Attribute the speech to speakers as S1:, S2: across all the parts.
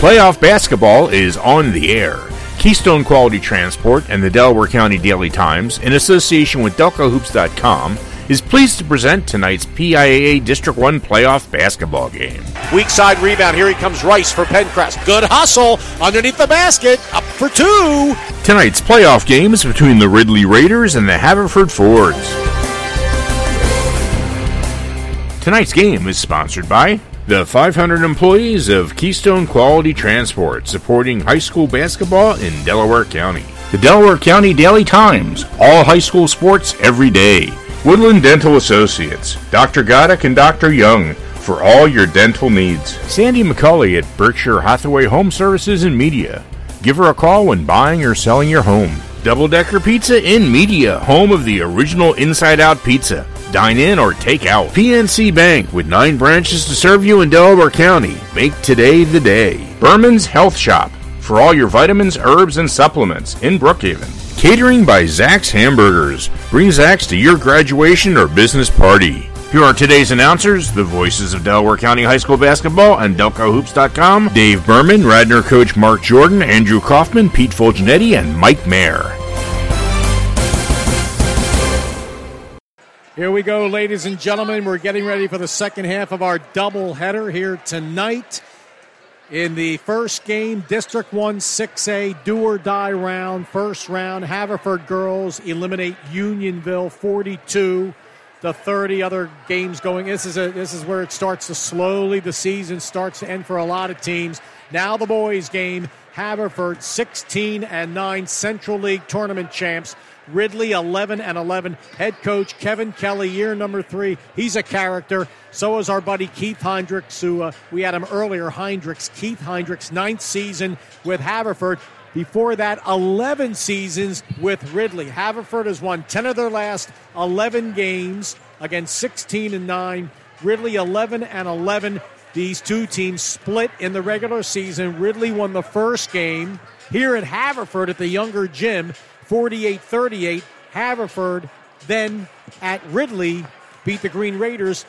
S1: Playoff basketball is on the air. Keystone Quality Transport and the Delaware County Daily Times, in association with DelcoHoops.com, is pleased to present tonight's PIAA District 1 playoff basketball game.
S2: Weak side rebound. Here he comes, Rice for Pencrest. Good hustle underneath the basket. Up for two.
S1: Tonight's playoff game is between the Ridley Raiders and the Haverford Fords. Tonight's game is sponsored by the 500 employees of Keystone Quality Transport, supporting high school basketball in Delaware County. The Delaware County Daily Times, all high school sports every day. Woodland Dental Associates, Dr. Goddick and Dr. Young, for all your dental needs. Sandy McCulley at Berkshire Hathaway Home Services and Media. Give her a call when buying or selling your home. Double Decker Pizza in Media, home of the original Inside Out Pizza. Dine in or take out. PNC Bank, with 9 branches to serve you in Delaware County. Make today the day. Berman's Health Shop, for all your vitamins, herbs, and supplements in Brookhaven. Catering by Zach's Hamburgers. Bring Zach's to your graduation or business party. Here are today's announcers, the voices of Delaware County High School basketball and DelcoHoops.com. Dave Berman, Radnor coach Mark Jordan, Andrew Kaufman, Pete Fulgenetti, and Mike Mayer.
S3: Here we go, ladies and gentlemen. We're getting ready for the second half of our doubleheader here tonight. In the first game, District 1 6A do-or-die round. First round, Haverford girls eliminate Unionville 42-30. Other games going. This is where it starts to slowly. The season starts to end for a lot of teams. Now the boys' game. Haverford 16-9, Central League tournament champs. Ridley 11-11. Head coach Kevin Kelly, year number 3. He's a character. So is our buddy Keith Heinrichs, who we had him earlier. Keith Heinrichs, 9th season with Haverford. Before that, 11 seasons with Ridley. Haverford has won 10 of their last 11 games, against 16-9. Ridley 11-11. These two teams split in the regular season. Ridley won the first game here at Haverford at the Younger Gym, 48-38. Haverford then at Ridley beat the Green Raiders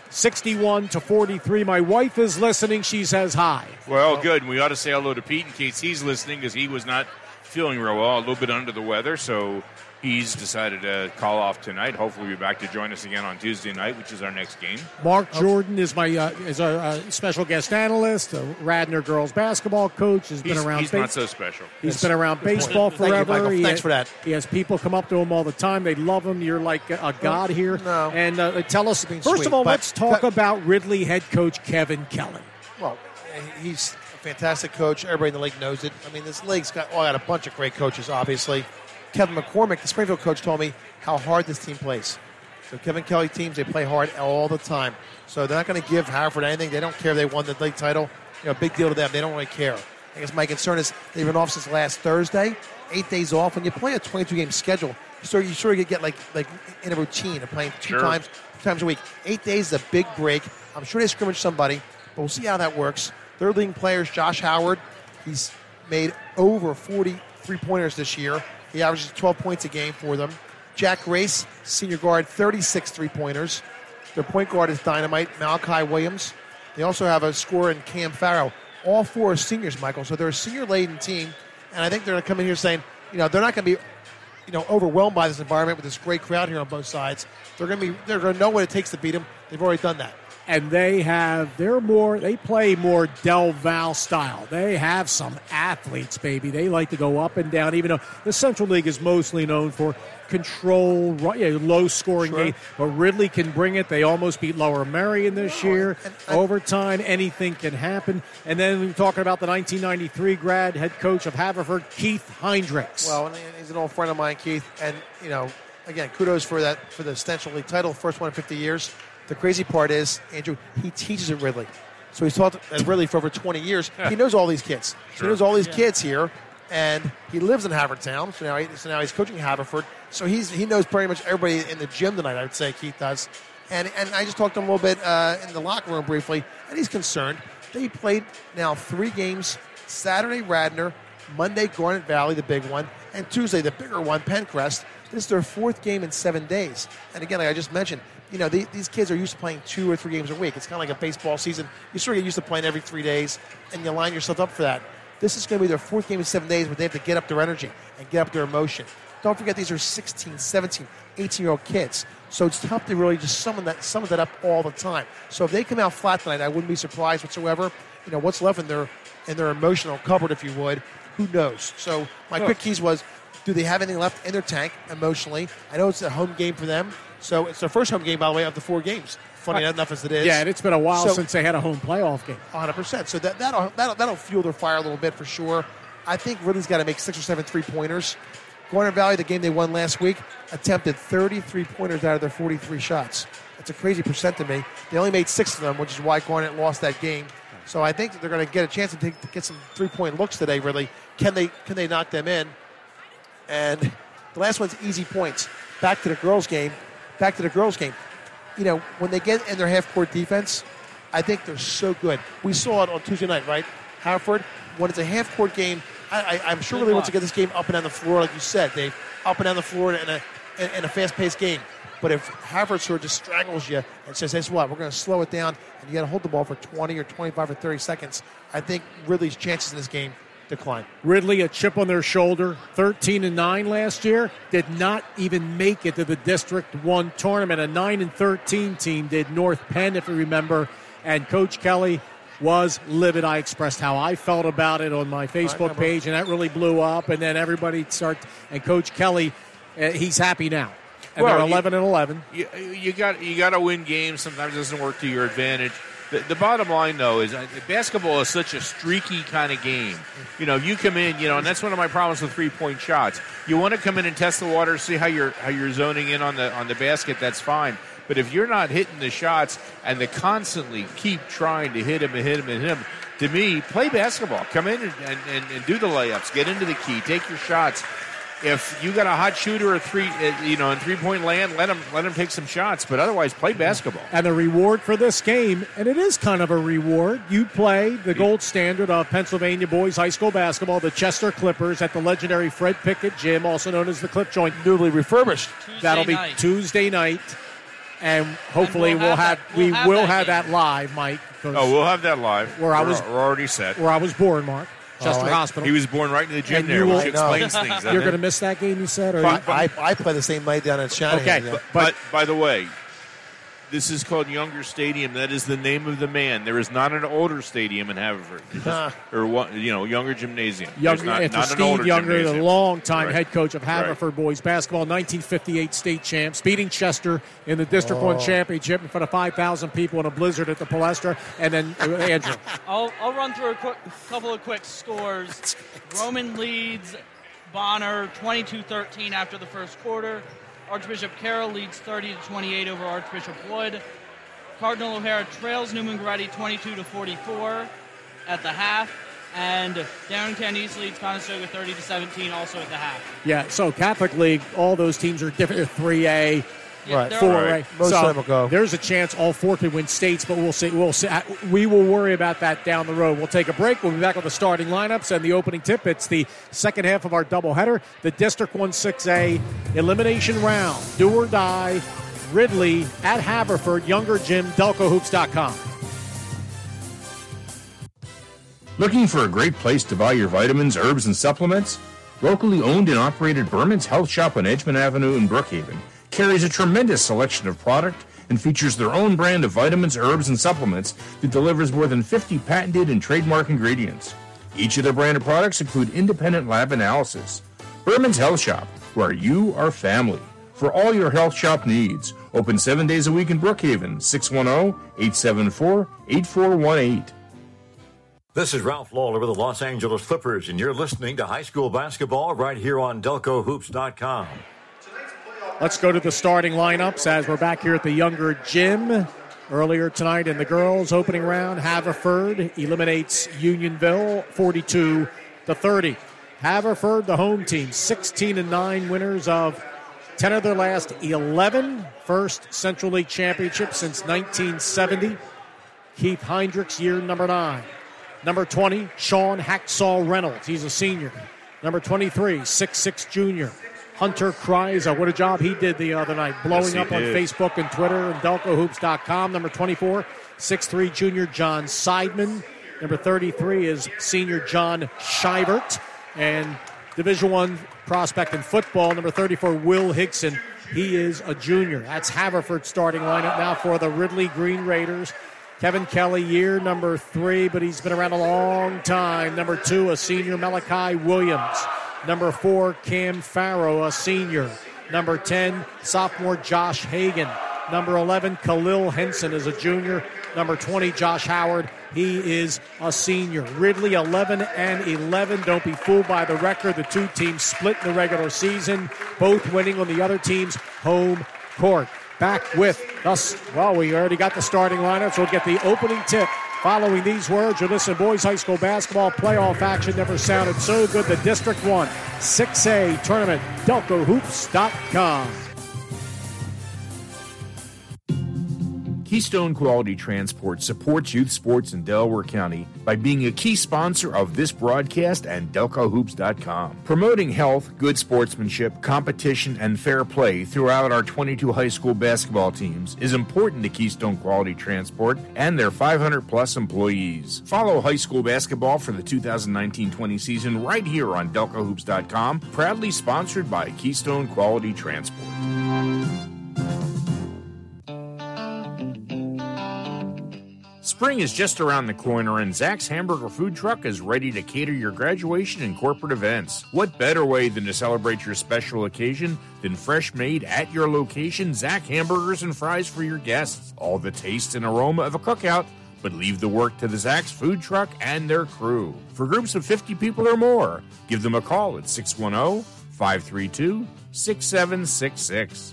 S3: 61-43. My wife is listening. She says hi.
S4: Well, good. And we ought to say hello to Pete in case he's listening, because he was not feeling real well, a little bit under the weather, so he's decided to call off tonight. Hopefully we'll be back to join us again on Tuesday night, which is our next game.
S3: Mark Jordan is my is our special guest analyst, Radnor girls basketball coach. He's
S4: not so special.
S3: He's been around baseball forever.
S2: Thanks for that.
S3: He has people come up to him all the time. They love him. You're like a god here.
S2: No.
S3: And tell us, first of all, let's talk about Ridley head coach Kevin Kelly.
S5: Well, he's a fantastic coach. Everybody in the league knows it. I mean, this league's got a bunch of great coaches, obviously. Kevin McCormick, the Springfield coach, told me how hard this team plays. So Kevin Kelly teams, they play hard all the time. So they're not going to give Haverford anything. They don't care if they won the league title. Big deal to them. They don't really care. I guess my concern is they've been off since last Thursday, 8 days off. When you play a 22-game schedule, you sort of get like in a routine of playing two times a week. 8 days is a big break. I'm sure they scrimmage somebody, but we'll see how that works. Third leading players, Josh Howard. He's made over 40 3-pointers this year. He averages 12 points a game for them. Jack Race, senior guard, 36 3-pointers. Their point guard is dynamite, Malachi Williams. They also have a scorer in Cam Farrow. All 4 are seniors, Michael. So they're a senior-laden team, and I think they're going to come in here saying, they're not going to be, overwhelmed by this environment with this great crowd here on both sides. They're going to know what it takes to beat them. They've already done that.
S3: And they play more Del Val style. They have some athletes, baby. They like to go up and down, even though the Central League is mostly known for control, low-scoring game. But Ridley can bring it. They almost beat Lower Merion this year. Overtime, anything can happen. And then we're talking about the 1993 grad head coach of Haverford, Keith Heinrichs.
S5: Well, he's an old friend of mine, Keith. And, again, kudos for the Central League title, first one in 50 years. The crazy part is, Andrew, he teaches at Ridley. So he's taught at Ridley for over 20 years. He knows all these kids. He knows all these kids here, and he lives in Havertown. So now he's coaching Haverford. So he knows pretty much everybody in the gym tonight, I would say, Keith does. And I just talked to him a little bit in the locker room briefly, and he's concerned. They played now 3 games, Saturday Radnor, Monday Garnet Valley, the big one, and Tuesday, the bigger one, Pencrest. This is their 4th game in 7 days. And again, like I just mentioned, these kids are used to playing 2 or 3 games a week. It's kind of like a baseball season. You sort of get used to playing every 3 days, and you line yourself up for that. This is going to be their fourth game in 7 days where they have to get up their energy and get up their emotion. Don't forget these are 16, 17, 18-year-old kids. So it's tough to really just summon that up all the time. So if they come out flat tonight, I wouldn't be surprised whatsoever. What's left in their emotional cupboard, if you would, who knows? So my quick keys was, do they have anything left in their tank emotionally? I know it's a home game for them. So it's their first home game, by the way, of the 4 games. Funny enough as it is.
S3: Yeah, and it's been a while since they had a home playoff game.
S5: 100%. So that'll fuel their fire a little bit for sure. I think Ridley's got to make 6 or 7 3-pointers. Garnet Valley, the game they won last week, attempted 33 pointers out of their 43 shots. That's a crazy percent to me. They only made 6 of them, which is why Garnet lost that game. So I think that they're going to get a chance to get some 3-point looks today, Ridley. Can they knock them in? And the last one's easy points. Back to the girls' game. When they get in their half-court defense, I think they're so good. We saw it on Tuesday night, right? Haverford, when it's a half-court game, I'm sure Ridley wants to get this game up and down the floor, like you said, Dave, up and down the floor in a fast-paced game. But if Haverford sort of just strangles you and says, "Guess what? We're going to slow it down, and you got to hold the ball for 20 or 25 or 30 seconds," I think Ridley's chances in this game decline.
S3: Ridley, a chip on their shoulder, 13-9 last year, did not even make it to the District 1 tournament. A 9-13 team did North Penn, if you remember, and Coach Kelly was livid. I expressed how I felt about it on my Facebook page, and that really blew up. And then everybody and Coach Kelly, he's happy now. And they're 11-11.
S4: You got to win games. Sometimes it doesn't work to your advantage. The bottom line, though, is basketball is such a streaky kind of game. You come in, and that's one of my problems with 3-point shots. You want to come in and test the water, see how you're zoning in on the basket. That's fine. But if you're not hitting the shots and they constantly keep trying to hit him, to me, play basketball. Come in and do the layups. Get into the key. Take your shots. If you got a hot shooter in 3-point land, let him take some shots. But otherwise, play basketball.
S3: And the reward for this game, and it is kind of a reward, you play the gold standard of Pennsylvania boys high school basketball, the Chester Clippers, at the legendary Fred Pickett Gym, also known as the Clip Joint, newly refurbished. That'll be Tuesday night. And hopefully we'll have that live, Mike.
S4: We'll have that live. We're already set.
S3: Where I was born, Mark. Chester Hospital.
S4: He was born right in the gym there, which explains things.
S3: You're going to miss that game, you said?
S5: I play the same night down at Shanahan.
S4: Okay, but by the way, this is called Younger Stadium. That is the name of the man. There is not an older stadium in Haverford, Younger Gymnasium.
S3: Not Steve Younger, the longtime head coach of Haverford boys basketball, 1958 state champs, beating Chester in the District 1 championship in front of 5,000 people in a blizzard at the Palestra. And then Andrew,
S6: I'll run through a couple of quick scores. Roman leads Bonner 22-13 after the first quarter. Archbishop Carroll leads 30-28 over Archbishop Wood. Cardinal O'Hara trails Newman Goretti 22-44 at the half. And Downingtown East leads Conestoga 30-17 also at the half.
S3: Yeah, so Catholic League, all those teams are different. 3A,
S6: right.
S3: 4A.
S5: Most of them will go.
S3: There's a chance all four can win states, but we'll see. We will worry about that down the road. We'll take a break. We'll be back with the starting lineups and the opening tip. It's the second half of our doubleheader. The District 1 6A elimination round. Do or die. Ridley at Haverford. Younger Gym. DelcoHoops.com.
S1: Looking for a great place to buy your vitamins, herbs, and supplements? Locally owned and operated Berman's Health Shop on Edgemont Avenue in Brookhaven carries a tremendous selection of product and features their own brand of vitamins, herbs, and supplements that delivers more than 50 patented and trademark ingredients. Each of their branded products include independent lab analysis. Berman's Health Shop, where you are family. For all your health shop needs, open 7 days a week in Brookhaven, 610-874-8418.
S7: This is Ralph Lawler with the Los Angeles Clippers, and you're listening to high school basketball right here on DelcoHoops.com.
S3: Let's go to the starting lineups as we're back here at the Younger Gym. Earlier tonight in the girls' opening round, Haverford eliminates Unionville 42-30. Haverford, the home team, 16-9 winners of 10 of their last 11. First Central League championship since 1970. Keith Heinrichs, year number 9. Number 20, Sean Hacksaw Reynolds. He's a senior. Number 23, 6'6 junior, Hunter Kreiser. What a job he did the other night, blowing up on Facebook and Twitter and DelcoHoops.com. Number 24, 6'3 junior, John Seidman. Number 33 is senior John Shivert. And Division I prospect in football, number 34, Will Hickson. He is a junior. That's Haverford's starting lineup now for the Ridley Green Raiders. Kevin Kelly, year number 3, but he's been around a long time. Number 2, a senior, Malachi Williams. Number 4, Cam Farrow, a senior. Number 10, sophomore Josh Hagan. Number 11, Khalil Henson is a junior. Number 20, Josh Howard. He is a senior. Ridley 11-11. Don't be fooled by the record. The two teams split in the regular season, both winning on the other team's home court. Back with us. Well, we already got the starting lineup, so we'll get the opening tip. Following these words, you listen, boys high school basketball playoff action never sounded so good. The District 1 6A tournament, DelcoHoops.com.
S1: Keystone Quality Transport supports youth sports in Delaware County by being a key sponsor of this broadcast and DelcoHoops.com. Promoting health, good sportsmanship, competition, and fair play throughout our 22 high school basketball teams is important to Keystone Quality Transport and their 500-plus employees. Follow high school basketball for the 2019-20 season right here on DelcoHoops.com, proudly sponsored by Keystone Quality Transport. Spring is just around the corner, and Zach's Hamburger Food Truck is ready to cater your graduation and corporate events. What better way than to celebrate your special occasion than fresh made at your location Zach hamburgers and fries for your guests? All the taste and aroma of a cookout, but leave the work to the Zach's Food Truck and their crew. For groups of 50 people or more, give them a call at 610-532-6766.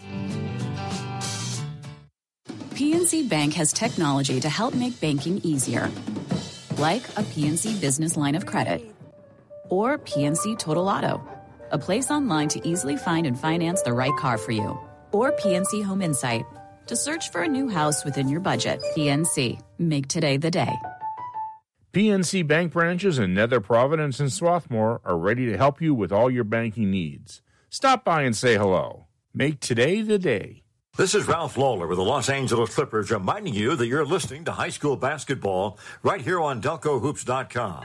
S8: PNC Bank has technology to help make banking easier, like a PNC Business Line of Credit or PNC Total Auto, a place online to easily find and finance the right car for you, or PNC Home Insight, to search for a new house within your budget. PNC, make today the day.
S1: PNC Bank branches in Nether Providence and Swarthmore are ready to help you with all your banking needs. Stop by and say hello. Make today the day.
S7: This is Ralph Lawler with the Los Angeles Clippers reminding you that you're listening to high school basketball right here on DelcoHoops.com.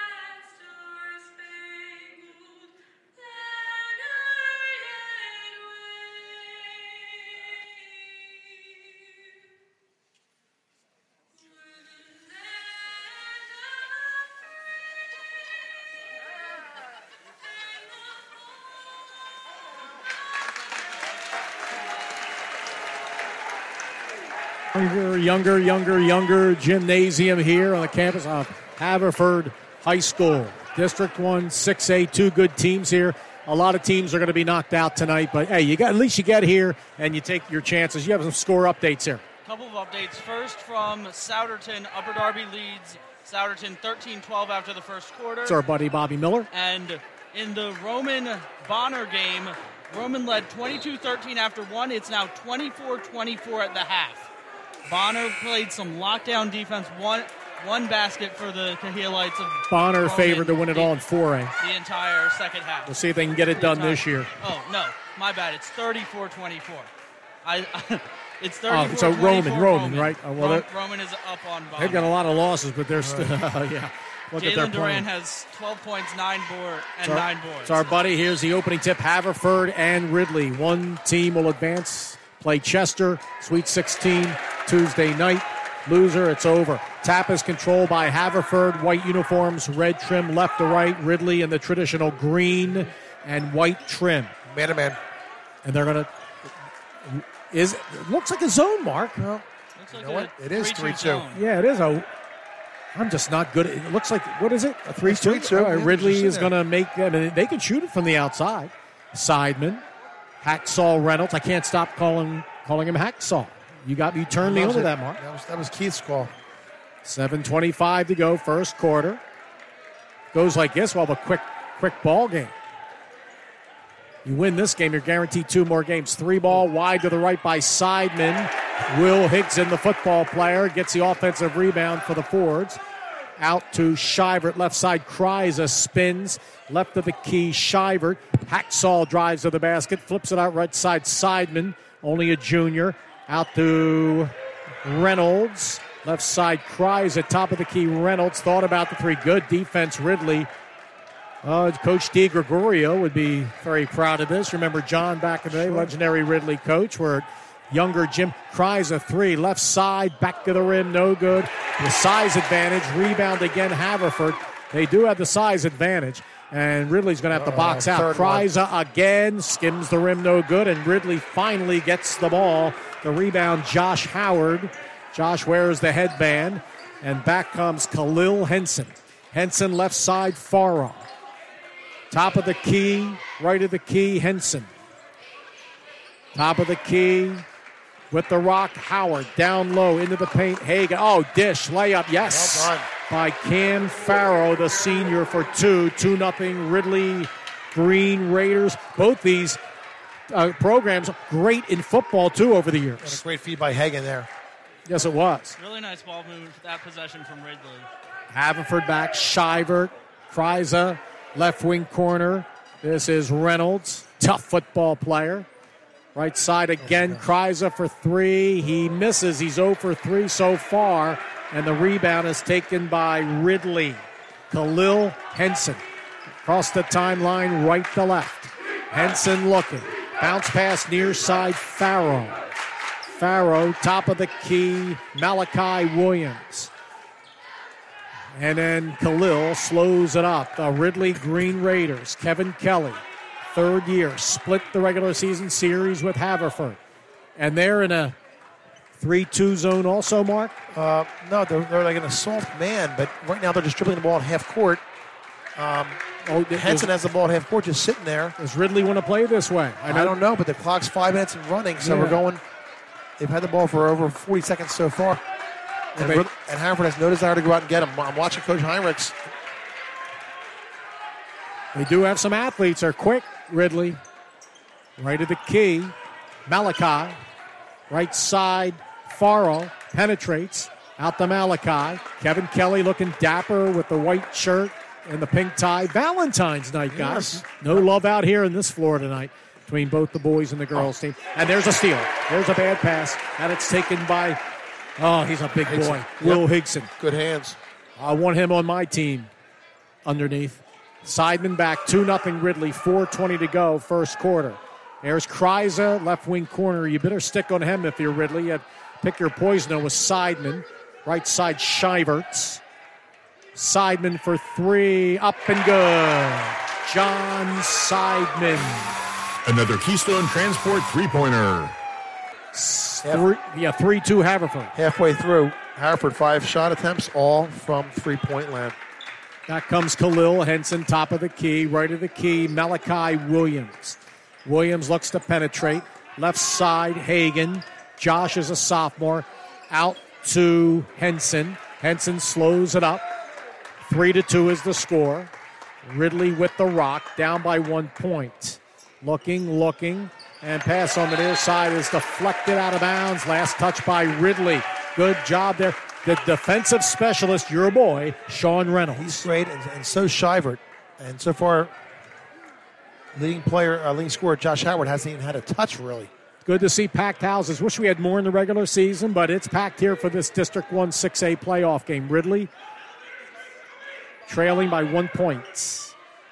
S3: Younger gymnasium here on the campus of Haverford High School. District 1, 6A, two good teams here. A lot of teams are going to be knocked out tonight, but hey, at least you get here and you take your chances. You have some score updates here.
S6: A couple of updates. First from Souderton, Upper Darby leads Souderton 13-12 after the first quarter.
S3: It's our buddy Bobby Miller.
S6: And in the Roman-Bonner game, Roman led 22-13 after one. It's now 24-24 at the half. Bonner played some lockdown defense, one basket for the Cahialites of
S3: Bonner
S6: Roman
S3: favored to win it all in 4A.
S6: The entire second half.
S3: We'll see if they can get it done this year.
S6: Oh, no, my bad. It's 34-24. It's 34-24.
S3: So Roman, right?
S6: Roman is up on Bonner.
S3: They've got a lot of losses, but they're still, yeah. Look at their
S6: Jalen Duran has 12 points, 9 boards.
S3: So our buddy, here's the opening tip. Haverford and Ridley. One team will advance, play Chester, Sweet 16, Tuesday night. Loser, it's over. Tap is controlled by Haverford. White uniforms, red trim left to right. Ridley in the traditional green and white trim.
S5: Man to man.
S3: And they're going to... It looks like a zone, Mark.
S5: Well,
S6: Looks like
S5: what? It is 3-2.
S3: Yeah, it is a... I'm just not good. It looks like, what is it? A 3-2?
S5: 3-2.
S3: Ridley is going to make... I mean, they can shoot it from the outside. Sideman. Hacksaw Reynolds. I can't stop calling him Hacksaw. You turned me over that, Mark.
S5: That was Keith's call.
S3: 7:25 to go, first quarter. Goes like this. We'll have a quick ball game. You win this game, you're guaranteed 2 more games. 3 ball wide to the right by Sideman. Will Higson, the football player, gets the offensive rebound for the Fords. Out to Shivert, left side. Kryza spins, left of the key. Shivert, Hacksaw drives to the basket, flips it out right side. Sideman, only a junior. Out to Reynolds. Left side, Cries at top of the key. Reynolds thought about the three. Good defense, Ridley. Coach Di Gregorio would be very proud of this. Remember John back in the day, legendary Ridley coach, where younger Jim Cries a three. Left side, back of the rim, no good. The size advantage. Rebound again, Haverford. They do have the size advantage. And Ridley's going to have to box out. Cries again, skims the rim, no good. And Ridley finally gets the ball. The rebound, Josh Howard. Josh wears the headband, and back comes Khalil Henson. Henson left side, Farah. Top of the key, right of the key, Henson. Top of the key with the rock, Howard. Down low, into the paint, Hagan. Oh, dish, layup, yes.
S5: Well done.
S3: By Cam Farrow, the senior, for 2-0. Ridley Green Raiders. Both these programs great in football, too, over the years.
S5: And a great feed by Hagan there.
S3: Yes, it was.
S6: Really nice ball movement for that possession from Ridley.
S3: Haverford back, Shivert, Kryza, left wing corner. This is Reynolds, tough football player. Right side again, Kryza for three. He misses. He's 0 for 3 so far. And the rebound is taken by Ridley. Khalil Henson. Across the timeline, right to left. Henson looking. Bounce pass near side, Farrow. Farrow, top of the key, Malachi Williams. And then Khalil slows it up. The Ridley Green Raiders, Kevin Kelly, third year, split the regular season series with Haverford. And they're in a 3-2 zone also, Mark?
S5: No, they're like in a soft man, but right now they're just dribbling the ball at half court. Henson has the ball at half court just sitting there.
S3: Does Ridley want to play this way?
S5: I don't know, but the clock's 5 minutes and running, so we're going. They've had the ball for over 40 seconds so far. And Haverford has no desire to go out and get him. I'm watching Coach Heinrichs.
S3: They do have some athletes. They're quick, Ridley. Right of the key, Malachi. Right side, Farrell penetrates. Out to Malachi. Kevin Kelly looking dapper with the white shirt and the pink tie. Valentine's night, guys.
S5: Yes.
S3: No love out here in this floor tonight between both the boys and the girls team. And there's a steal. There's a bad pass. And it's taken by, he's a big boy, Will Higson.
S5: Good hands.
S3: I want him on my team underneath. Seidman back, 2-0 Ridley, 4:20 to go, first quarter. There's Kryza, left wing corner. You better stick on him if you're Ridley. You pick your poison with Seidman. Right side, Shiverts. Seidman for three, up and good. John Seidman.
S1: Another Keystone Transport three-pointer.
S3: 3-2 Haverford.
S5: Halfway through, Haverford 5 shot attempts, all from three-point land.
S3: Back comes Khalil Henson, top of the key, right of the key, Malachi Williams. Williams looks to penetrate. Left side, Hagan. Josh is a sophomore. Out to Henson. Henson slows it up. 3-2 is the score. Ridley with the rock, down by 1 point. Looking, and pass on the near side is deflected out of bounds. Last touch by Ridley. Good job there. The defensive specialist, your boy, Sean Reynolds.
S5: He's great, and so Shivert. And so far, leading scorer Josh Howard hasn't even had a touch, really.
S3: Good to see packed houses. Wish we had more in the regular season, but it's packed here for this District 1 6A playoff game. Ridley trailing by 1 point.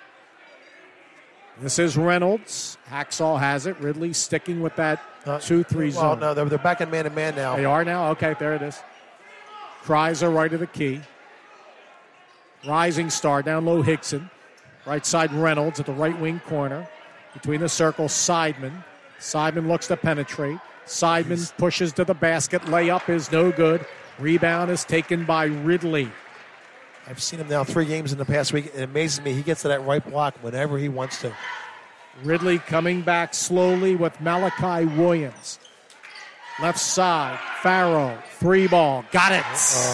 S3: This is Reynolds. Hacksaw has it. Ridley sticking with that 2-3 zone.
S5: Well, no, they're back in man-to-man now.
S3: They are now? Okay, there it is. Kryza right of the key. Rising star down low, Higson. Right side, Reynolds at the right wing corner. Between the circles, Seidman. Seidman looks to penetrate. Seidman pushes to the basket. Layup is no good. Rebound is taken by Ridley.
S5: I've seen him now 3 games in the past week. It amazes me. He gets to that right block whenever he wants to.
S3: Ridley coming back slowly with Malachi Williams. Left side, Farrow, 3-ball. Got it.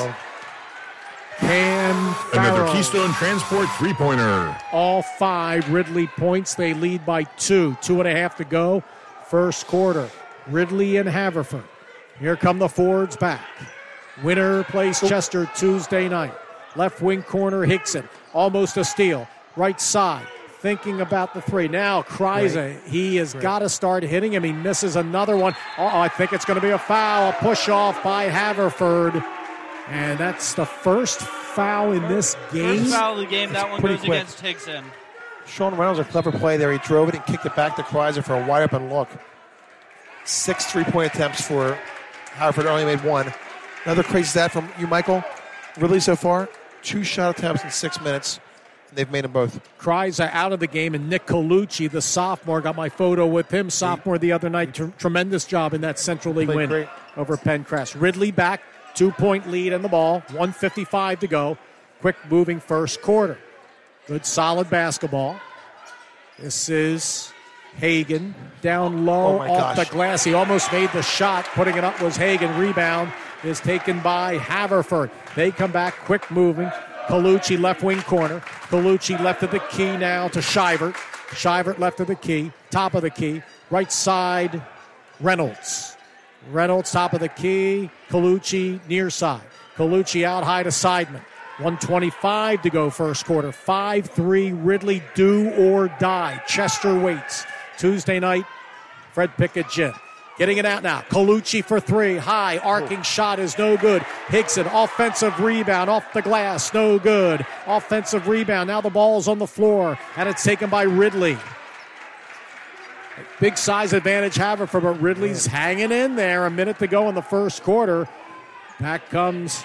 S3: Cam Farrow.
S1: Another Keystone Transport three-pointer.
S3: All 5 Ridley points. They lead by 2. 2.5 to go. First quarter. Ridley and Haverford. Here come the forwards back. Winner plays Chester Tuesday night. Left wing corner, Higson. Almost a steal. Right side. Thinking about the 3. Now, Kryza, he has got to start hitting him. He misses another one. I think it's going to be a foul. A push off by Haverford. And that's the first foul in this game.
S6: First foul of the game. That one
S5: pretty
S6: goes
S5: quick.
S6: against Higson.
S5: Sean Reynolds, a clever play there. He drove it and kicked it back to Kreiser for a wide-open look. 6 3-point attempts for Haverford, only made 1. Another crazy stat from you, Michael. Ridley so far, 2 shot attempts in 6 minutes. And they've made them both.
S3: Kreiser out of the game, and Nick Colucci, the sophomore, got my photo with him. Sophomore the other night. Tremendous job in that Central League
S5: Played
S3: win
S5: great.
S3: over Pencrest. Ridley back, 2-point lead in the ball, 1:55 to go. Quick moving first quarter. Good solid basketball. This is Hagan down low
S5: Oh, my
S3: off
S5: gosh.
S3: the glass. He almost made the shot. Putting it up was Hagan. Rebound is taken by Haverford. They come back quick moving. Colucci left wing corner. Colucci left of the key now to Shivert. Shivert left of the key. Top of the key. Right side, Reynolds. Reynolds top of the key. Colucci near side. Colucci out high to Seidman. 1:25 to go first quarter. 5-3 Ridley, do or die. Chester waits. Tuesday night, Fred Pickett Gym. Getting it out now. Colucci for 3. High. Arcing shot is no good. Higson, offensive rebound off the glass. No good. Offensive rebound. Now the ball's on the floor, and it's taken by Ridley. Big size advantage Haverford, but Ridley's hanging in there. A minute to go in the first quarter. Back comes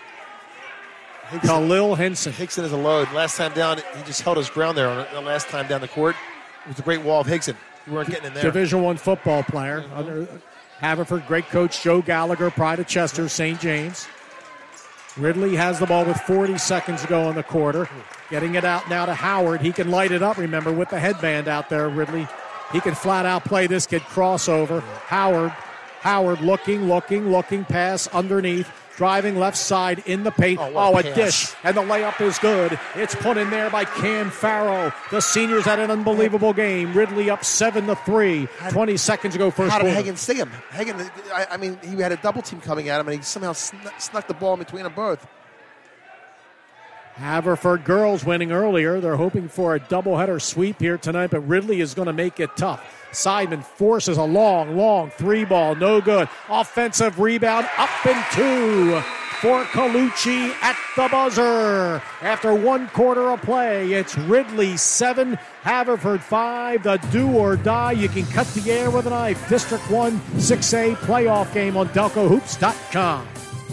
S3: Khalil Henson.
S5: Higson is a load. Last time down, he just held his ground there on the last time down the court. It was a great wall of Higson. You weren't getting in there.
S3: Division I football player. Under Haverford, great coach Joe Gallagher, pride of Chester, St. James. Ridley has the ball with 40 seconds to go in the quarter. Getting it out now to Howard. He can light it up, remember, with the headband out there, Ridley. He can flat out play this kid crossover. Howard looking, pass underneath. Driving left side in the paint.
S5: Oh,
S3: a dish. And the layup is good. It's put in there by Cam Farrow. The seniors had an unbelievable game. Ridley up 7-3. 20 seconds to go first
S5: How did
S3: quarter.
S5: Hagan see him? Hagan, I mean, he had a double team coming at him, and he somehow snuck the ball in between them both.
S3: Haverford girls winning earlier. They're hoping for a doubleheader sweep here tonight, but Ridley is going to make it tough. Seidman forces a long 3-ball. No good. Offensive rebound up and 2 for Colucci at the buzzer. After 1 quarter of play, it's Ridley 7, Haverford 5. The do or die. You can cut the air with a knife. District 1 6A playoff game on DelcoHoops.com.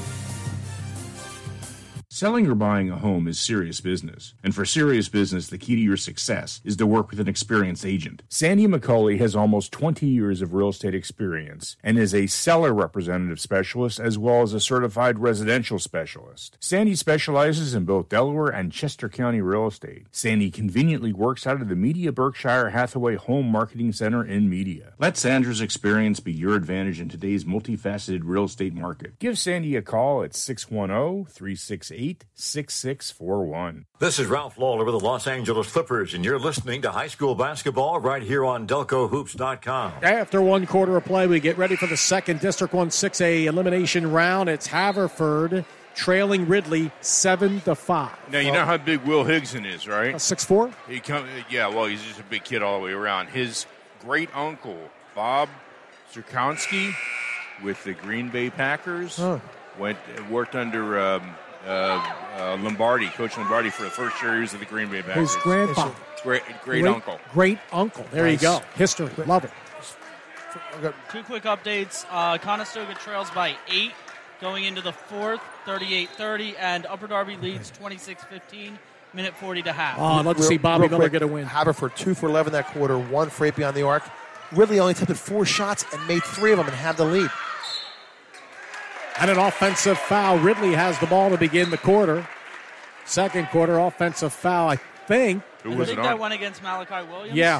S1: Selling or buying a home is serious business, and for serious business, the key to your success is to work with an experienced agent. Sandy McCauley has almost 20 years of real estate experience and is a seller representative specialist as well as a certified residential specialist. Sandy specializes in both Delaware and Chester County real estate. Sandy conveniently works out of the Media Berkshire Hathaway Home Marketing Center in Media. Let Sandra's experience be your advantage in today's multifaceted real estate market. Give Sandy a call at 610-368-6641.
S7: This is Ralph Lawler with the Los Angeles Clippers, and you're listening to high school basketball right here on DelcoHoops.com.
S3: After 1 quarter of play, we get ready for the second District 1 6A elimination round. It's Haverford trailing Ridley 7-5.
S4: Now, you know how big Will Higson is, right?
S3: 6'4"?
S4: He's just a big kid all the way around. His great-uncle, Bob Zurkowski, with the Green Bay Packers, worked under Lombardi, Coach Lombardi, for the first years of the Green Bay Packers.
S3: His grandfather.
S4: Great uncle.
S3: Great uncle. There you go. History. Love it.
S6: 2 quick updates. Conestoga trails by 8 going into the 4th, 38-30, and Upper Darby leads 26-15, minute 40 to half.
S3: Oh, I'd love to see Bobby Miller get a win.
S5: Haverford 2 for 11 that quarter, 1 for 8 beyond the arc. Ridley only attempted 4 shots and made 3 of them and had the lead.
S3: And an offensive foul. Ridley has the ball to begin the quarter. Second quarter offensive foul, I think.
S6: I think that went against Malachi Williams.
S3: Yeah.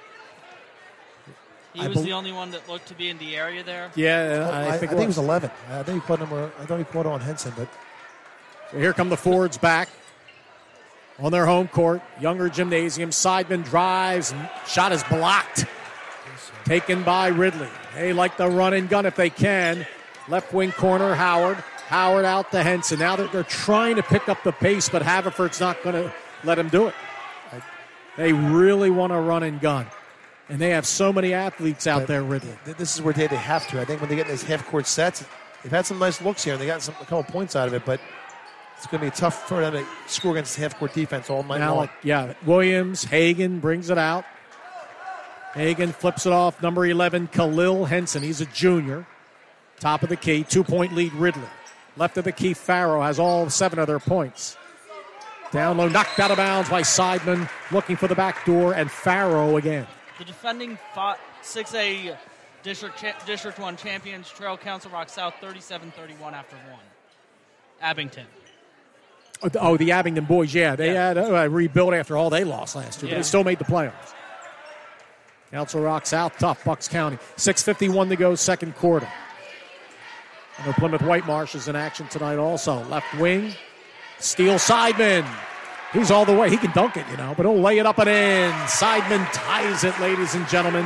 S6: He was the only one that looked to be in the area there.
S3: Yeah,
S5: I think it was 11. I think he called on Henson, but
S3: so here come the Fords back on their home court. Younger Gymnasium. Seidman drives. Shot is blocked. Taken by Ridley. They like the run and gun if they can. Left wing corner, Howard. Howard out to Henson. Now they're trying to pick up the pace, but Haverford's not going to let him do it. They really want to run and gun. And they have so many athletes out there, Ridley.
S5: This is where they have to. I think when they get in these half-court sets, they've had some nice looks here, and they got a couple points out of it, but it's going to be tough for them to score against half-court defense all night long.
S3: Williams, Hagan brings it out. Hagan flips it off. Number 11, Khalil Henson. He's a junior. Top of the key. 2-point lead, Ridley. Left of the key, Farrow has all 7 of their points. Down low, knocked out of bounds by Seidman, looking for the back door, and Farrow again.
S6: The defending 6A District 1 champions trail Council Rock South 37-31 after 1. Abington.
S3: Oh, the Abington boys, yeah. They had rebuilt after all they lost last year, but they still made the playoffs. Council Rock South, tough, Bucks County. 6:51 to go, second quarter. I know Plymouth Whitemarsh is in action tonight also. Left wing, steal Seidman. He's all the way. He can dunk it, but he'll lay it up and in. Seidman ties it, ladies and gentlemen.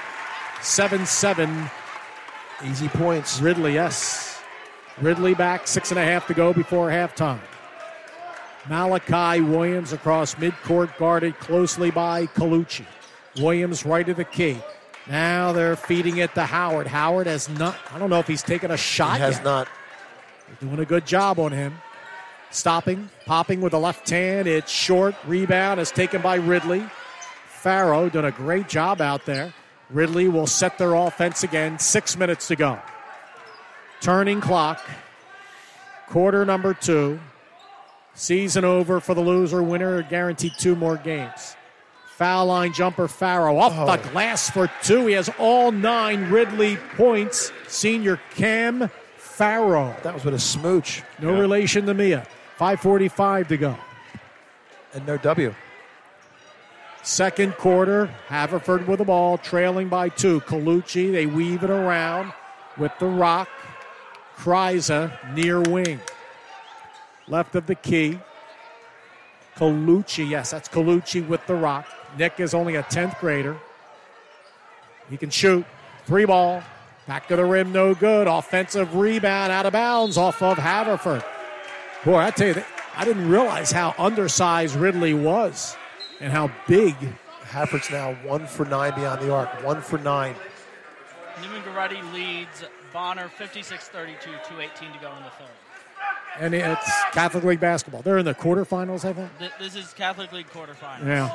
S3: 7-7.
S5: Easy points.
S3: Ridley, yes. Ridley back, 6.5 to go before halftime. Malachi Williams across midcourt, guarded closely by Colucci. Williams right of the key. Now they're feeding it to Howard. Howard has not, I don't know if he's taken a shot yet.
S5: He has not.
S3: They're doing a good job on him. Stopping, popping with the left hand. It's short. Rebound is taken by Ridley. Farrow doing a great job out there. Ridley will set their offense again. 6 minutes to go. Turning clock. Quarter number 2. Season over for the loser. Winner guaranteed 2 more games. Foul line jumper, Farrow off the glass for 2. He has all 9 Ridley points. Senior Cam Farrow.
S5: That was with a smooch.
S3: No relation to Mia. 5:45 to go.
S5: And no W.
S3: Second quarter, Haverford with the ball, trailing by 2. Colucci, they weave it around with the rock. Kryza near wing. Left of the key. Colucci, yes, that's Colucci with the rock. Nick is only a 10th grader. He can shoot. 3 ball. Back to the rim, no good. Offensive rebound out of bounds off of Haverford. Boy, I tell you, I didn't realize how undersized Ridley was and how big.
S5: Haverford's now 1 for 9 beyond the arc. 1 for 9.
S6: Newman Goretti leads Bonner 56-32, 2:18 to go in the third.
S3: And it's Catholic League basketball. They're in the quarterfinals, I think.
S6: This is Catholic League quarterfinals.
S3: Yeah.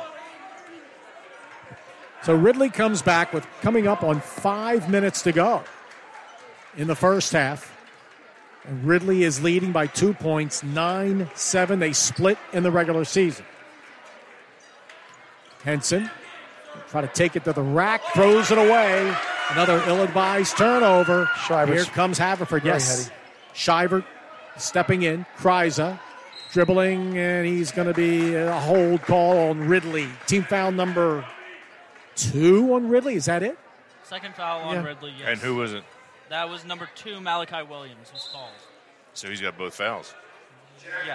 S3: So Ridley comes back with coming up on 5 minutes to go in the first half. And Ridley is leading by 2 points, 9-7. They split in the regular season. Henson try to take it to the rack, throws it away. Another ill-advised turnover. Here comes Haverford. Yes. Shivert stepping in. Kryza dribbling, and he's going to be a hold call on Ridley. Team foul number 2 on Ridley. Is that it?
S6: Second foul on Ridley, yes.
S4: And who was it?
S6: That was number 2, Malachi Williams, who's called.
S4: So he's got both fouls.
S6: Yes.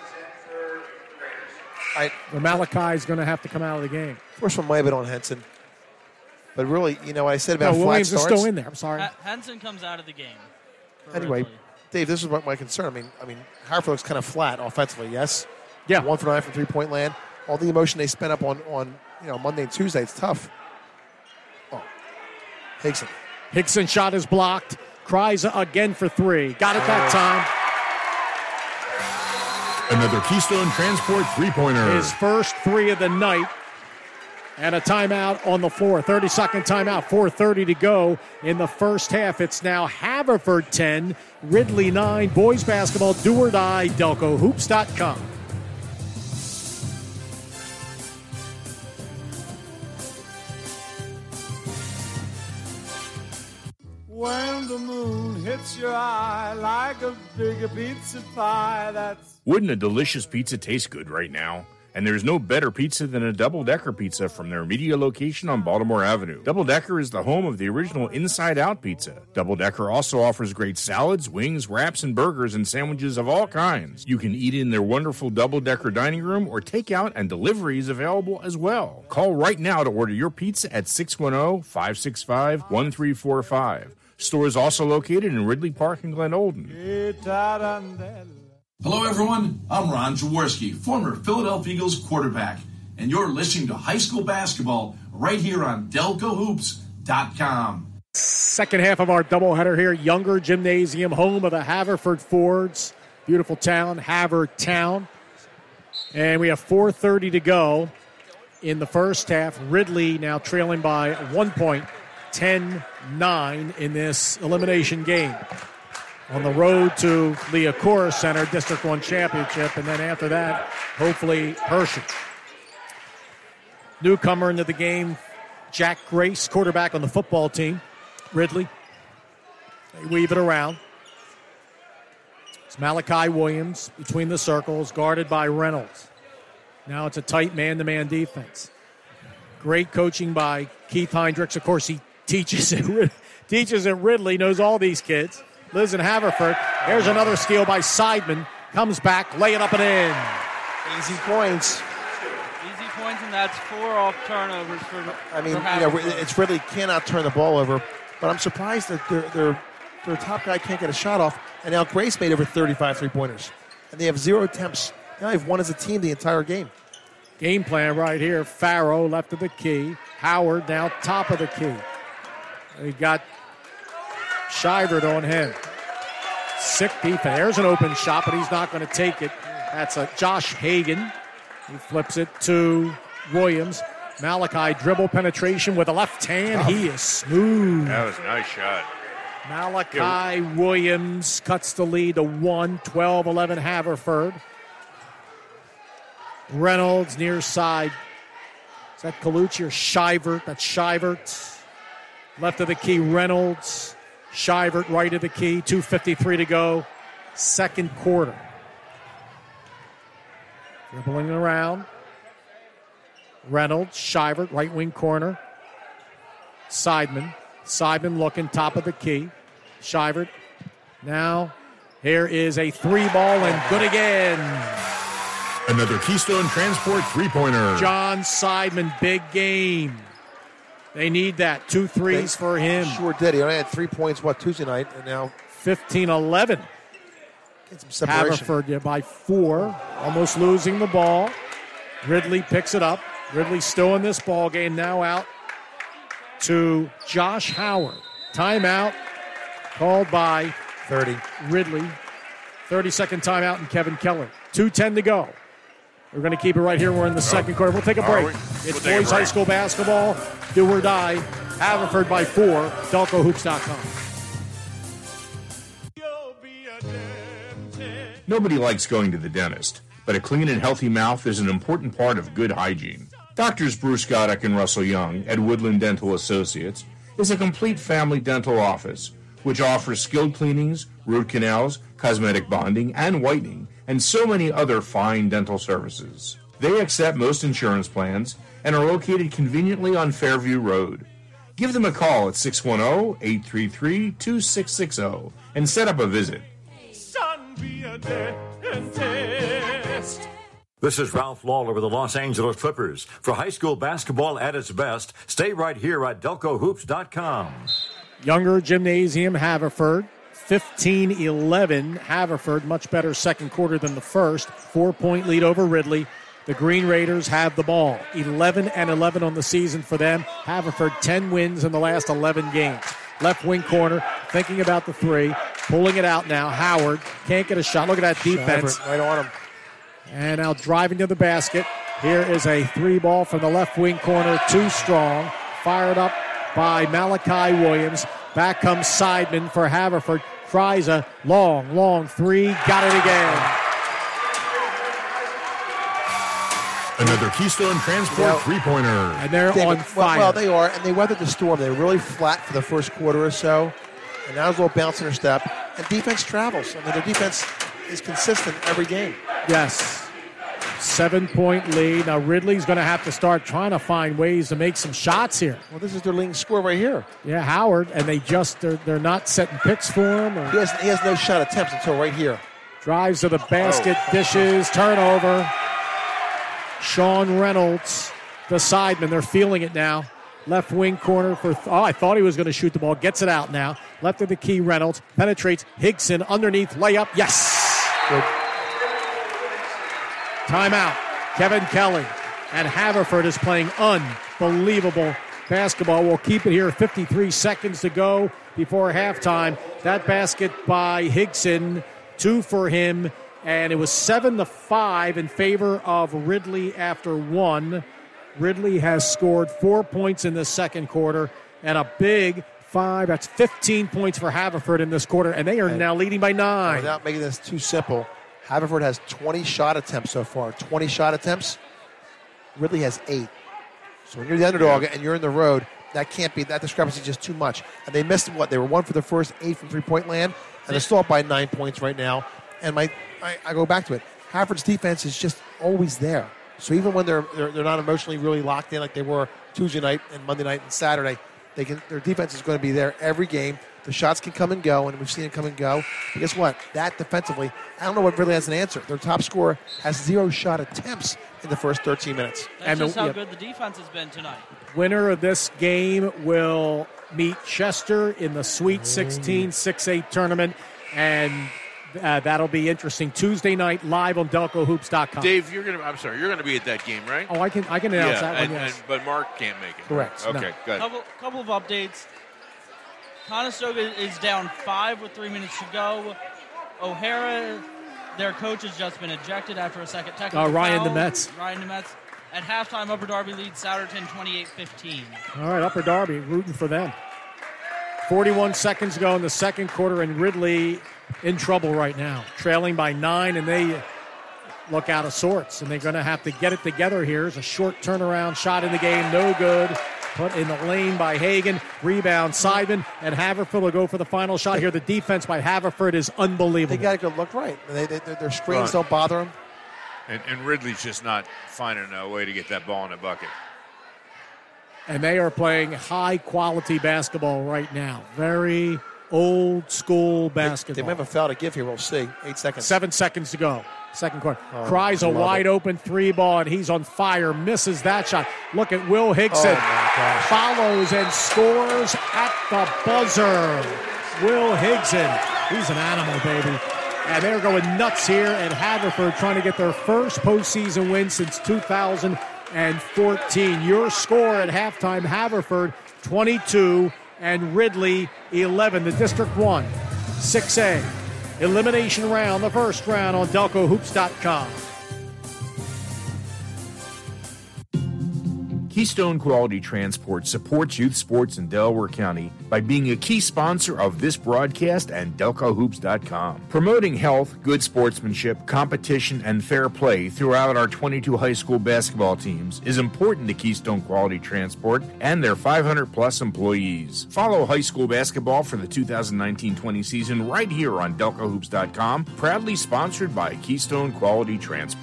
S3: Malachi is going to have to come out of the game.
S5: First one might have been on Henson. But really, what I said about flat
S3: Williams
S5: starts.
S3: is still in there. I'm sorry.
S6: Henson comes out of the game.
S5: Anyway,
S6: Ridley.
S5: Dave, this is what my concern. I mean, Haverford looks kind of flat offensively, yes?
S3: Yeah.
S5: 1 for 9 from 3-point land. All the emotion they spent up on Monday and Tuesday, it's tough. Oh, Higson.
S3: Higson shot is blocked. Kryza again for 3. Got it that time.
S1: Another Keystone Transport three-pointer.
S3: His first 3 of the night. And a timeout on the floor. 30-second timeout. 4:30 to go in the first half. It's now Haverford 10, Ridley 9. Boys basketball, do or die, DelcoHoops.com.
S9: When the moon hits your eye like a big pizza pie, that's...
S1: Wouldn't a delicious pizza taste good right now? And there's no better pizza than a double-decker pizza from their media location on Baltimore Avenue. Double-decker is the home of the original inside-out pizza. Double-decker also offers great salads, wings, wraps, and burgers and sandwiches of all kinds. You can eat in their wonderful double-decker dining room, or takeout and delivery is available as well. Call right now to order your pizza at 610-565-1345. Store is also located in Ridley Park and Glen Olden.
S10: Hello, everyone. I'm Ron Jaworski, former Philadelphia Eagles quarterback, and you're listening to high school basketball right here on DelcoHoops.com.
S3: Second half of our doubleheader here. Younger Gymnasium, home of the Haverford Fords. Beautiful town, Havertown. And we have 4:30 to go in the first half. Ridley now trailing by 1 point, 10-9 in this elimination game. On the road to Leocora Center, District 1 championship, and then after that, hopefully Hershey. Newcomer into the game, Jack Grace, quarterback on the football team. Ridley. They weave it around. It's Malachi Williams between the circles, guarded by Reynolds. Now it's a tight man-to-man defense. Great coaching by Keith Heinrichs. Of course, he teaches at Ridley, knows all these kids. Lives in Haverford. There's another steal by Seidman. Comes back, lay it up and in.
S5: Easy points.
S6: Easy points, and that's 4 off turnovers for
S5: it's Ridley cannot turn the ball over, but I'm surprised that their top guy can't get a shot off. And now Grace made over 35 three-pointers. And they have 0 attempts. Now they've won as a team the entire game.
S3: Game plan right here. Farrow left of the key. Howard now top of the key. We got Shivert on him. Sick defense. There's an open shot, but he's not going to take it. That's a Josh Hagan. He flips it to Williams. Malachi dribble penetration with a left hand. He is smooth.
S4: That was a nice shot.
S3: Malachi Williams cuts the lead to 1, 12-11 Haverford. Reynolds near side. Is that Colucci or Shivert? That's Shivert. Left of the key, Reynolds. Shivert right of the key. 2:53 to go. Second quarter. Dribbling around. Reynolds, Shivert, right wing corner. Seidman. Seidman looking top of the key. Shivert. Now, here is a 3-ball and good again.
S1: Another Keystone Transport three-pointer.
S3: John Seidman, big game. They need that. 2 threes for him.
S5: Sure did. He only had 3 points, Tuesday night, and now
S3: 15-11.
S5: Get some separation.
S3: Haverford by 4, almost losing the ball. Ridley picks it up. Ridley still in this ball game, now out to Josh Howard. Timeout called by
S5: 30.
S3: Ridley. 30-second timeout and Kevin Keller. 2:10 to go. We're going to keep it right here. We're in the second quarter. We'll take a break. It's boys high school basketball. Do or die. Haverford by 4. DelcoHoops.com.
S1: Nobody likes going to the dentist, but a clean and healthy mouth is an important part of good hygiene. Doctors Bruce Goddick and Russell Young at Woodland Dental Associates is a complete family dental office which offers skilled cleanings, root canals, cosmetic bonding, and whitening, and so many other fine dental services. They accept most insurance plans and are located conveniently on Fairview Road. Give them a call at 610-833-2660 and set up a visit.
S9: Son, be a dentist.
S7: This is Ralph Lawler with the Los Angeles Clippers. For high school basketball at its best, stay right here at DelcoHoops.com.
S3: Younger Gymnasium, Haverford. 15-11. Haverford, much better second quarter than the first. 4-point lead over Ridley. The Green Raiders have the ball. 11-11 on the season for them. Haverford, 10 wins in the last 11 games. Left wing corner, thinking about the 3. Pulling it out now. Howard can't get a shot. Look at that defense.
S5: Shivert right on him.
S3: And now driving to the basket. Here is a 3-ball from the left wing corner. Too strong. Fired up by Malachi Williams. Back comes Seidman for Haverford. Tries a long 3. Got it again.
S1: Another Keystone Transport three-pointer.
S3: And they're on fire.
S5: Well, they are, and they weathered the storm. They were really flat for the first quarter or so, and now there's a little bounce in their step. And defense travels. I mean, their defense is consistent every game.
S3: Yes. 7-point lead. Now Ridley's going to have to start trying to find ways to make some shots here.
S5: Well, this is their leading scorer right here.
S3: Yeah, Howard, and they're not setting picks for him.
S5: He has no shot attempts until right here.
S3: Drives to the basket, dishes, turnover. Sean Reynolds, the Seidman. They're feeling it now. Left wing corner for, I thought he was going to shoot the ball. Gets it out now. Left of the key, Reynolds. Penetrates. Higson underneath, layup. Yes!
S5: Good.
S3: Timeout. Kevin Kelly. And Haverford is playing unbelievable basketball. We'll keep it here. 53 seconds to go before halftime. That basket by Higson, 2 for him, and it was 7-5 in favor of Ridley after 1. Ridley has scored 4 points in the second quarter and a big 5. That's 15 points for Haverford in this quarter, and they are now leading by 9.
S5: Without making this too simple, Haverford has 20 shot attempts so far. 20 shot attempts. Ridley has 8. So when you're the underdog and you're in the road, that discrepancy is just too much. And they missed what? They were 1 for the first 8 from three-point land, and they're still up by 9 points right now. And I go back to it. Haverford's defense is just always there. So even when they're not emotionally really locked in like they were Tuesday night and Monday night and Saturday, their defense is going to be there every game. The shots can come and go, and we've seen it come and go. But guess what? That defensively, I don't know what really has an answer. Their top scorer has 0 shot attempts in the first 13 minutes.
S6: That's just how good the defense has been tonight.
S3: Winner of this game will meet Chester in the Sweet 16 6-8 tournament, and that'll be interesting. Tuesday night live on DelcoHoops.com.
S11: Dave, you're gonna be at that game, right?
S3: Oh, I can announce that one. Yes.
S11: But Mark can't make it.
S3: Correct.
S11: Right? Okay, good.
S6: Couple of updates. Conestoga is down 5 with 3 minutes to go. O'Hara, their coach, has just been ejected after a second technical
S3: Ryan
S6: foul.
S3: Demetz.
S6: At halftime, Upper Darby leads Souderton 28-15.
S3: All right, Upper Darby, rooting for them. 41 seconds to go in the second quarter, and Ridley in trouble right now, trailing by 9, and they look out of sorts, and they're going to have to get it together here. It's a short turnaround shot in the game, no good. Put in the lane by Hagan. Rebound, Seidman, and Haverford will go for the final shot here. The defense by Haverford is unbelievable.
S5: They got to go look right. Their screens don't bother them.
S11: And Ridley's just not finding a way to get that ball in the bucket.
S3: And they are playing high-quality basketball right now. Very old-school basketball.
S5: They might have a foul to give here. We'll see. 8 seconds.
S3: 7 seconds to go. Second quarter. Cries a wide-open 3 ball, and he's on fire. Misses that shot. Look at Will Higson. Follows and scores at the buzzer. Will Higson. He's an animal, baby. And they're going nuts here at Haverford, trying to get their first postseason win since 2014. Your score at halftime, Haverford 22 and Ridley 11. The District 1 6A elimination round, the first round on DelcoHoops.com.
S1: Keystone Quality Transport supports youth sports in Delaware County by being a key sponsor of this broadcast and DelcoHoops.com. Promoting health, good sportsmanship, competition, and fair play throughout our 22 high school basketball teams is important to Keystone Quality Transport and their 500-plus employees. Follow high school basketball for the 2019-20 season right here on DelcoHoops.com, proudly sponsored by Keystone Quality Transport.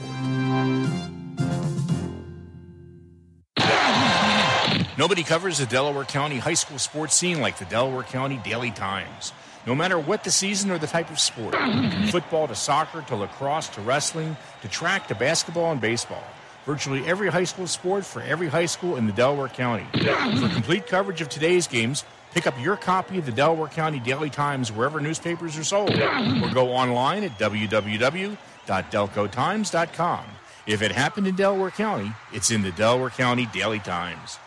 S1: Nobody covers the Delaware County high school sports scene like the Delaware County Daily Times. No matter what the season or the type of sport, from football to soccer to lacrosse to wrestling to track to basketball and baseball. Virtually every high school sport for every high school in the Delaware County. For complete coverage of today's games, pick up your copy of the Delaware County Daily Times wherever newspapers are sold, or go online at www.delcotimes.com. If it happened in Delaware County, it's in the Delaware County Daily Times.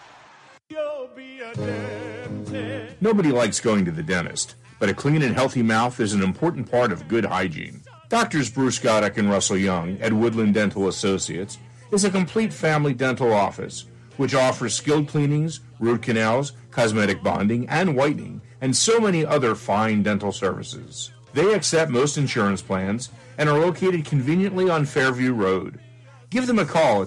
S1: Nobody likes going to the dentist, but a clean and healthy mouth is an important part of good hygiene. Doctors Bruce Goddick and Russell Young at Woodland Dental Associates is a complete family dental office which offers skilled cleanings, root canals, cosmetic bonding, and whitening, and so many other fine dental services. They accept most insurance plans and are located conveniently on Fairview Road. Give them a call at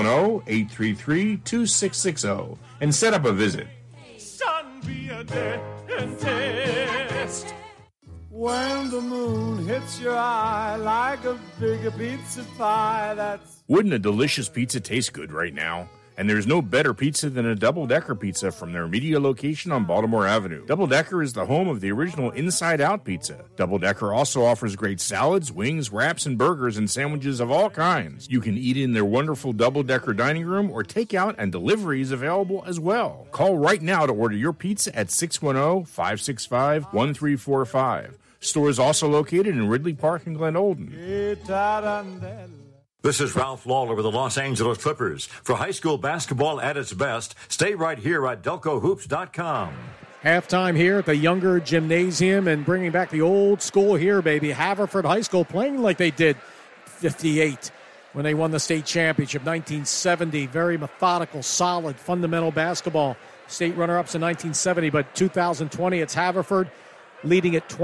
S1: 610-833-2660 and set up a visit.
S9: Son, be a dentist. When the moon hits your eye like a big pizza pie, that's...
S1: Wouldn't a delicious pizza taste good right now? And there's no better pizza than a double-decker pizza from their media location on Baltimore Avenue. Double-decker is the home of the original inside-out pizza. Double-decker also offers great salads, wings, wraps, and burgers and sandwiches of all kinds. You can eat in their wonderful double-decker dining room, or takeout and delivery is available as well. Call right now to order your pizza at 610-565-1345. Store is also located in Ridley Park and Glen Olden.
S7: This is Ralph Lawler with the Los Angeles Clippers. For high school basketball at its best, stay right here at DelcoHoops.com.
S3: Halftime here at the Younger Gymnasium and bringing back the old school here, baby. Haverford High School playing like they did 58 when they won the state championship. 1970, very methodical, solid, fundamental basketball. State runner-ups in 1970, but 2020, it's Haverford leading at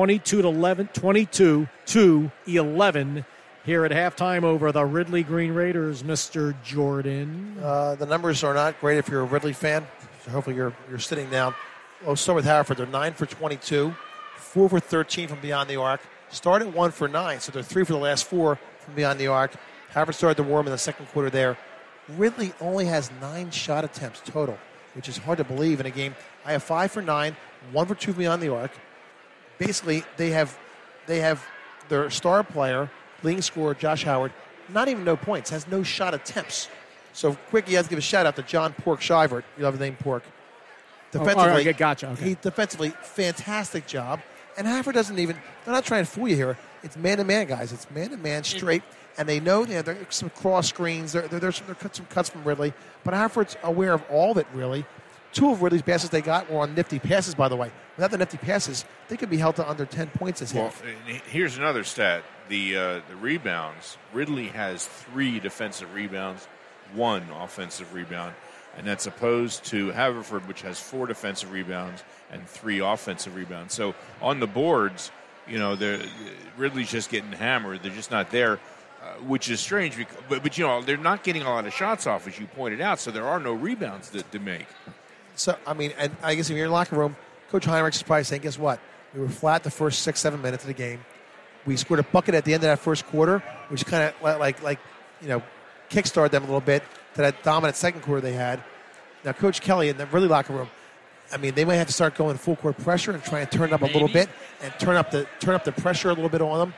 S3: 22-11 here at halftime over the Ridley Green Raiders, Mr. Jordan.
S5: The numbers are not great if you're a Ridley fan, so hopefully you're sitting down. We'll start with Haverford. They're 9 for 22, 4 for 13 from beyond the arc. Started 1 for 9, so they're 3 for the last 4 from beyond the arc. Haverford started to warm in the second quarter there. Ridley only has 9 shot attempts total, which is hard to believe in a game. I have 5 for 9, 1 for 2 beyond the arc. Basically, they have their star player, leading scorer Josh Howard, not even no points, has no shot attempps. So quick, he has to give a shout out to John Pork Shivert. You love the name Pork. Defensively,
S3: gotcha. Okay.
S5: He defensively, fantastic job. And Haverford doesn't even, they're not trying to fool you here. It's man-to-man, guys. It's man-to-man straight. And they know there's some cross screens. There's some cuts from Ridley. But Haverford's aware of all of it, really. 2 of Ridley's passes they got were on nifty passes, by the way. Without the nifty passes, they could be held to under 10 points this half.
S4: Here's another stat. The rebounds. Ridley has 3 defensive rebounds, 1 offensive rebound. And that's opposed to Haverford, which has 4 defensive rebounds and 3 offensive rebounds. So on the boards, Ridley's just getting hammered. They're just not there, which is strange. But they're not getting a lot of shots off, as you pointed out, so there are no rebounds to make. So,
S5: and I guess if you're in your locker room, Coach Heinrich is probably saying, guess what? We were flat the first 6-7 minutes of the game. We scored a bucket at the end of that first quarter, which kind of kickstarted them a little bit to that dominant second quarter they had. Now, Coach Kelly in the Ridley locker room, they might have to start going full court pressure and try and turn it up a little bit and turn up the pressure a little bit on them,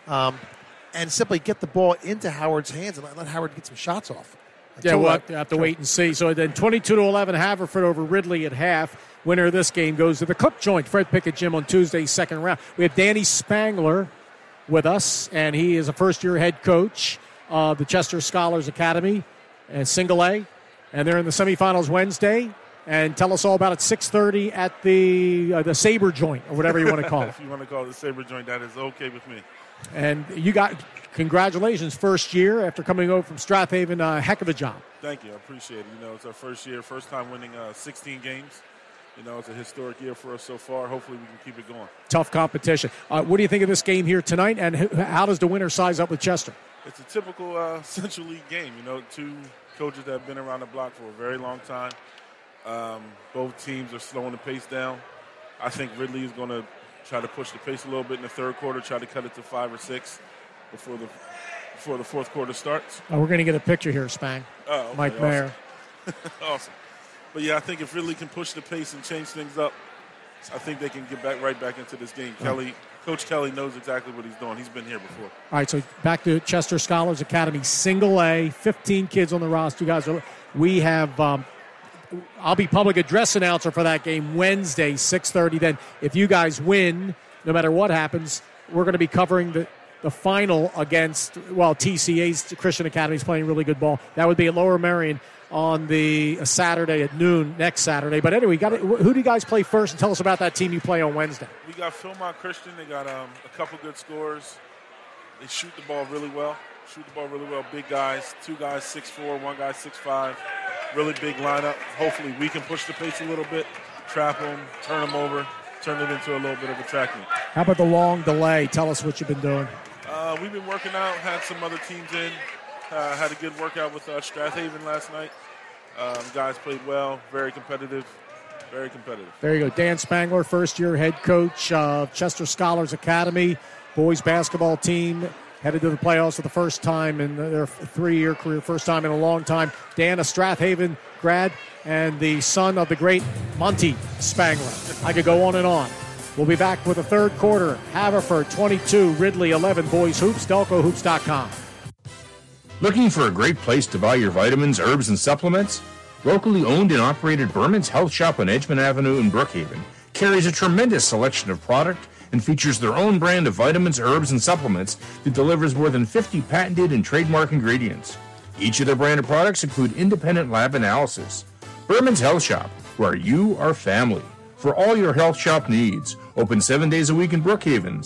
S5: and simply get the ball into Howard's hands and let Howard get some shots off.
S3: We'll have to wait and see. So then 22-11, Haverford over Ridley at half. Winner of this game goes to the Clip Joint Fred Pickett Gym on Tuesday's second round. We have Danny Spangler with us, and he is a first-year head coach of the Chester Scholars Academy and Single A. And they're in the semifinals Wednesday. And tell us all about it, 6:30 at the Saber Joint, or whatever you want to call it.
S12: If you want to call it the Saber Joint, that is okay with me.
S3: And you got, congratulations, first year after coming over from Strathaven, a heck of a job.
S12: Thank you, I appreciate it. It's our first year, first time winning 16 games. It's a historic year for us so far. Hopefully we can keep it going.
S3: Tough competition. What do you think of this game here tonight, and how does the winner size up with Chester?
S12: It's a typical Central League game. 2 coaches that have been around the block for a very long time. Both teams are slowing the pace down. I think Ridley is going to try to push the pace a little bit in the third quarter, try to cut it to 5 or 6 before the fourth quarter starts.
S3: We're going to get a picture here, Spang.
S12: Oh, okay,
S3: Mike Mayer.
S12: Awesome. But, yeah, I think if Ridley can push the pace and change things up, I think they can get right back into this game. Coach Kelly knows exactly what he's doing. He's been here before.
S3: All right, so back to Chester Scholars Academy, Single A, 15 kids on the roster. Guys, we have I'll be public address announcer for that game Wednesday, 6:30. Then if you guys win, no matter what happens, we're going to be covering the final against, TCA's Christian Academy is playing really good ball. That would be at Lower Merion on the Saturday at noon, next Saturday. But anyway, who do you guys play first? And tell us about that team you play on Wednesday.
S12: We got Philmont Christian. They got a couple good scorers. They shoot the ball really well. Big guys, 2 guys 6'4", 1 guy 6'5". Really big lineup. Hopefully we can push the pace a little bit, trap them, turn them over, turn it into a little bit of a track meet.
S3: How about the long delay? Tell us what you've been doing.
S12: We've been working out, had some other teams in. Had a good workout with Strathaven last night. Guys played well, very competitive. There you go. Dan Spangler, first-year head coach of Chester Scholars Academy, boys basketball team, headed to the playoffs for the first time in their 3-year career, first time in a long time. Dan, a Strathaven grad, and the son of the great Monty Spangler. I could go on and on. We'll be back with the third quarter. Haverford 22, Ridley 11, boys hoops, DelcoHoops.com.
S1: Looking for a great place to buy your vitamins, herbs, and supplements? Locally owned and operated Berman's Health Shop on Edgemont Avenue in Brookhaven carries a tremendous selection of product and features their own brand of vitamins, herbs, and supplements that delivers more than 50 patented and trademark ingredients. Each of their branded products include independent lab analysis. Berman's Health Shop, where you are family. For all your health shop needs. Open 7 days a week in Brookhaven,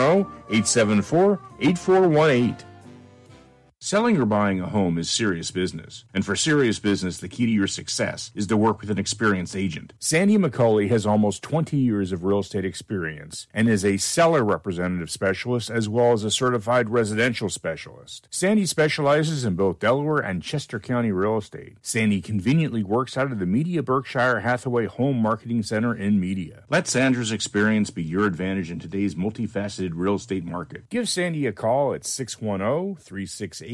S1: 610-874-8418. Selling or buying a home is serious business, and for serious business, the key to your success is to work with an experienced agent. Sandy McCauley has almost 20 years of real estate experience and is a seller representative specialist as well as a certified residential specialist. Sandy specializes in both Delaware and Chester County real estate. Sandy conveniently works out of the Media Berkshire Hathaway Home Marketing Center in Media. Let Sandra's experience be your advantage in today's multifaceted real estate market. Give Sandy a call at 610-368-6641.